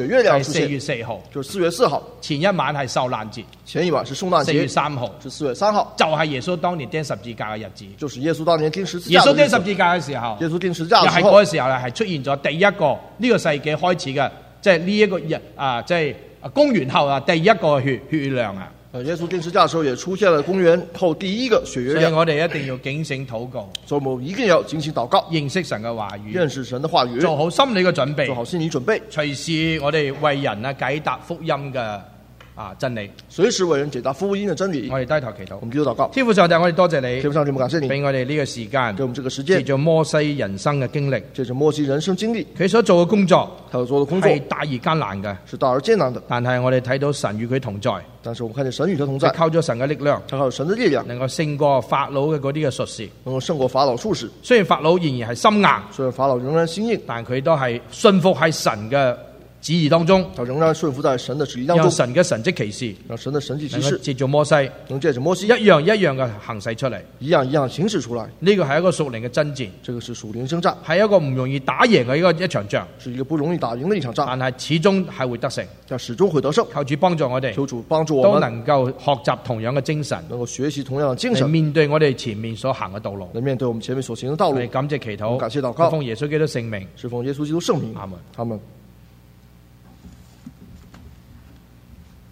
[SPEAKER 2] 月亮
[SPEAKER 1] 係4
[SPEAKER 2] 出現，
[SPEAKER 1] 月4號，
[SPEAKER 2] 就是4月4號。
[SPEAKER 1] 前一晚係受難節，
[SPEAKER 2] 前一晚是受難
[SPEAKER 1] 4月
[SPEAKER 2] 節，
[SPEAKER 1] 3號
[SPEAKER 2] 是4月3號，
[SPEAKER 1] 就係耶穌當年釘十字架嘅日子。
[SPEAKER 2] 就是耶穌當年釘十字
[SPEAKER 1] 耶穌
[SPEAKER 2] 架的日子。
[SPEAKER 1] 釘十字架嘅時候，
[SPEAKER 2] 耶穌釘十字架
[SPEAKER 1] 又係
[SPEAKER 2] 的時候，
[SPEAKER 1] 嗰個時候咧，係出現咗第一個呢個世紀開始嘅，即係呢一個即係公元後啊第一個血量啊！
[SPEAKER 2] 耶穌釘十字架的時候也出現了公元後第一個血月亮，
[SPEAKER 1] 所以我哋一定要警醒禱告，
[SPEAKER 2] 所以我們一定要進行禱告，
[SPEAKER 1] 認識神嘅話
[SPEAKER 2] 認
[SPEAKER 1] 語，
[SPEAKER 2] 識神的話語，
[SPEAKER 1] 做好心理嘅準備，
[SPEAKER 2] 做好心理準備，
[SPEAKER 1] 隨時我哋為人啊解答福音嘅真理。
[SPEAKER 2] 隨時為人解答福音的真理。
[SPEAKER 1] 我哋低頭祈禱
[SPEAKER 2] 我，們基督禱告，
[SPEAKER 1] 天父上帝，我哋多謝你
[SPEAKER 2] 天父上帝，我們感謝你，
[SPEAKER 1] 俾我哋呢個時間
[SPEAKER 2] 給我們這個時
[SPEAKER 1] 借
[SPEAKER 2] 間，
[SPEAKER 1] 住摩西人生嘅經歷，
[SPEAKER 2] 借着摩西人生經歷，
[SPEAKER 1] 佢所做嘅工作
[SPEAKER 2] 他所做的工作
[SPEAKER 1] 係大而艱難嘅，
[SPEAKER 2] 是大而艱難的，
[SPEAKER 1] 但係我哋睇到神與佢同在，
[SPEAKER 2] 但是我們看見神與他同
[SPEAKER 1] 佢
[SPEAKER 2] 在，
[SPEAKER 1] 靠咗神嘅力量，
[SPEAKER 2] 他靠神的力量，
[SPEAKER 1] 能夠勝過法老嘅嗰啲嘅術士。
[SPEAKER 2] 能夠勝過法老術士。
[SPEAKER 1] 雖然法老仍然係心硬，
[SPEAKER 2] 雖然法老仍然心硬，
[SPEAKER 1] 但佢都係信服喺神嘅旨意當中，
[SPEAKER 2] 他仍然順服在神的旨意當
[SPEAKER 1] 讓
[SPEAKER 2] 中，
[SPEAKER 1] 神嘅神蹟奇事
[SPEAKER 2] 讓神的神蹟奇
[SPEAKER 1] 能夠
[SPEAKER 2] 事
[SPEAKER 1] 借助摩西
[SPEAKER 2] 能借着摩西
[SPEAKER 1] 一樣一樣嘅行使出嚟。
[SPEAKER 2] 一樣一樣行使出來。
[SPEAKER 1] 呢個係一個屬靈嘅爭戰，
[SPEAKER 2] 這個是屬靈征戰，
[SPEAKER 1] 係一個唔容易打贏嘅一場仗，
[SPEAKER 2] 是一個不容易打贏的一場仗，
[SPEAKER 1] 但係始終係會得勝。
[SPEAKER 2] 但始終會得勝。
[SPEAKER 1] 求主幫助我哋，
[SPEAKER 2] 求主幫助我
[SPEAKER 1] 都
[SPEAKER 2] 們
[SPEAKER 1] 能夠學習同樣嘅精神，
[SPEAKER 2] 能夠學習同樣的精
[SPEAKER 1] 嚟
[SPEAKER 2] 神，
[SPEAKER 1] 面對我哋前面所行嘅道路。
[SPEAKER 2] 來面對我們前面所行的道路
[SPEAKER 1] 我哋。感謝祈禱，
[SPEAKER 2] 感謝禱告
[SPEAKER 1] 奉耶穌基督聖名，
[SPEAKER 2] 是奉耶穌基督聖名。
[SPEAKER 1] 阿門。
[SPEAKER 2] 阿門。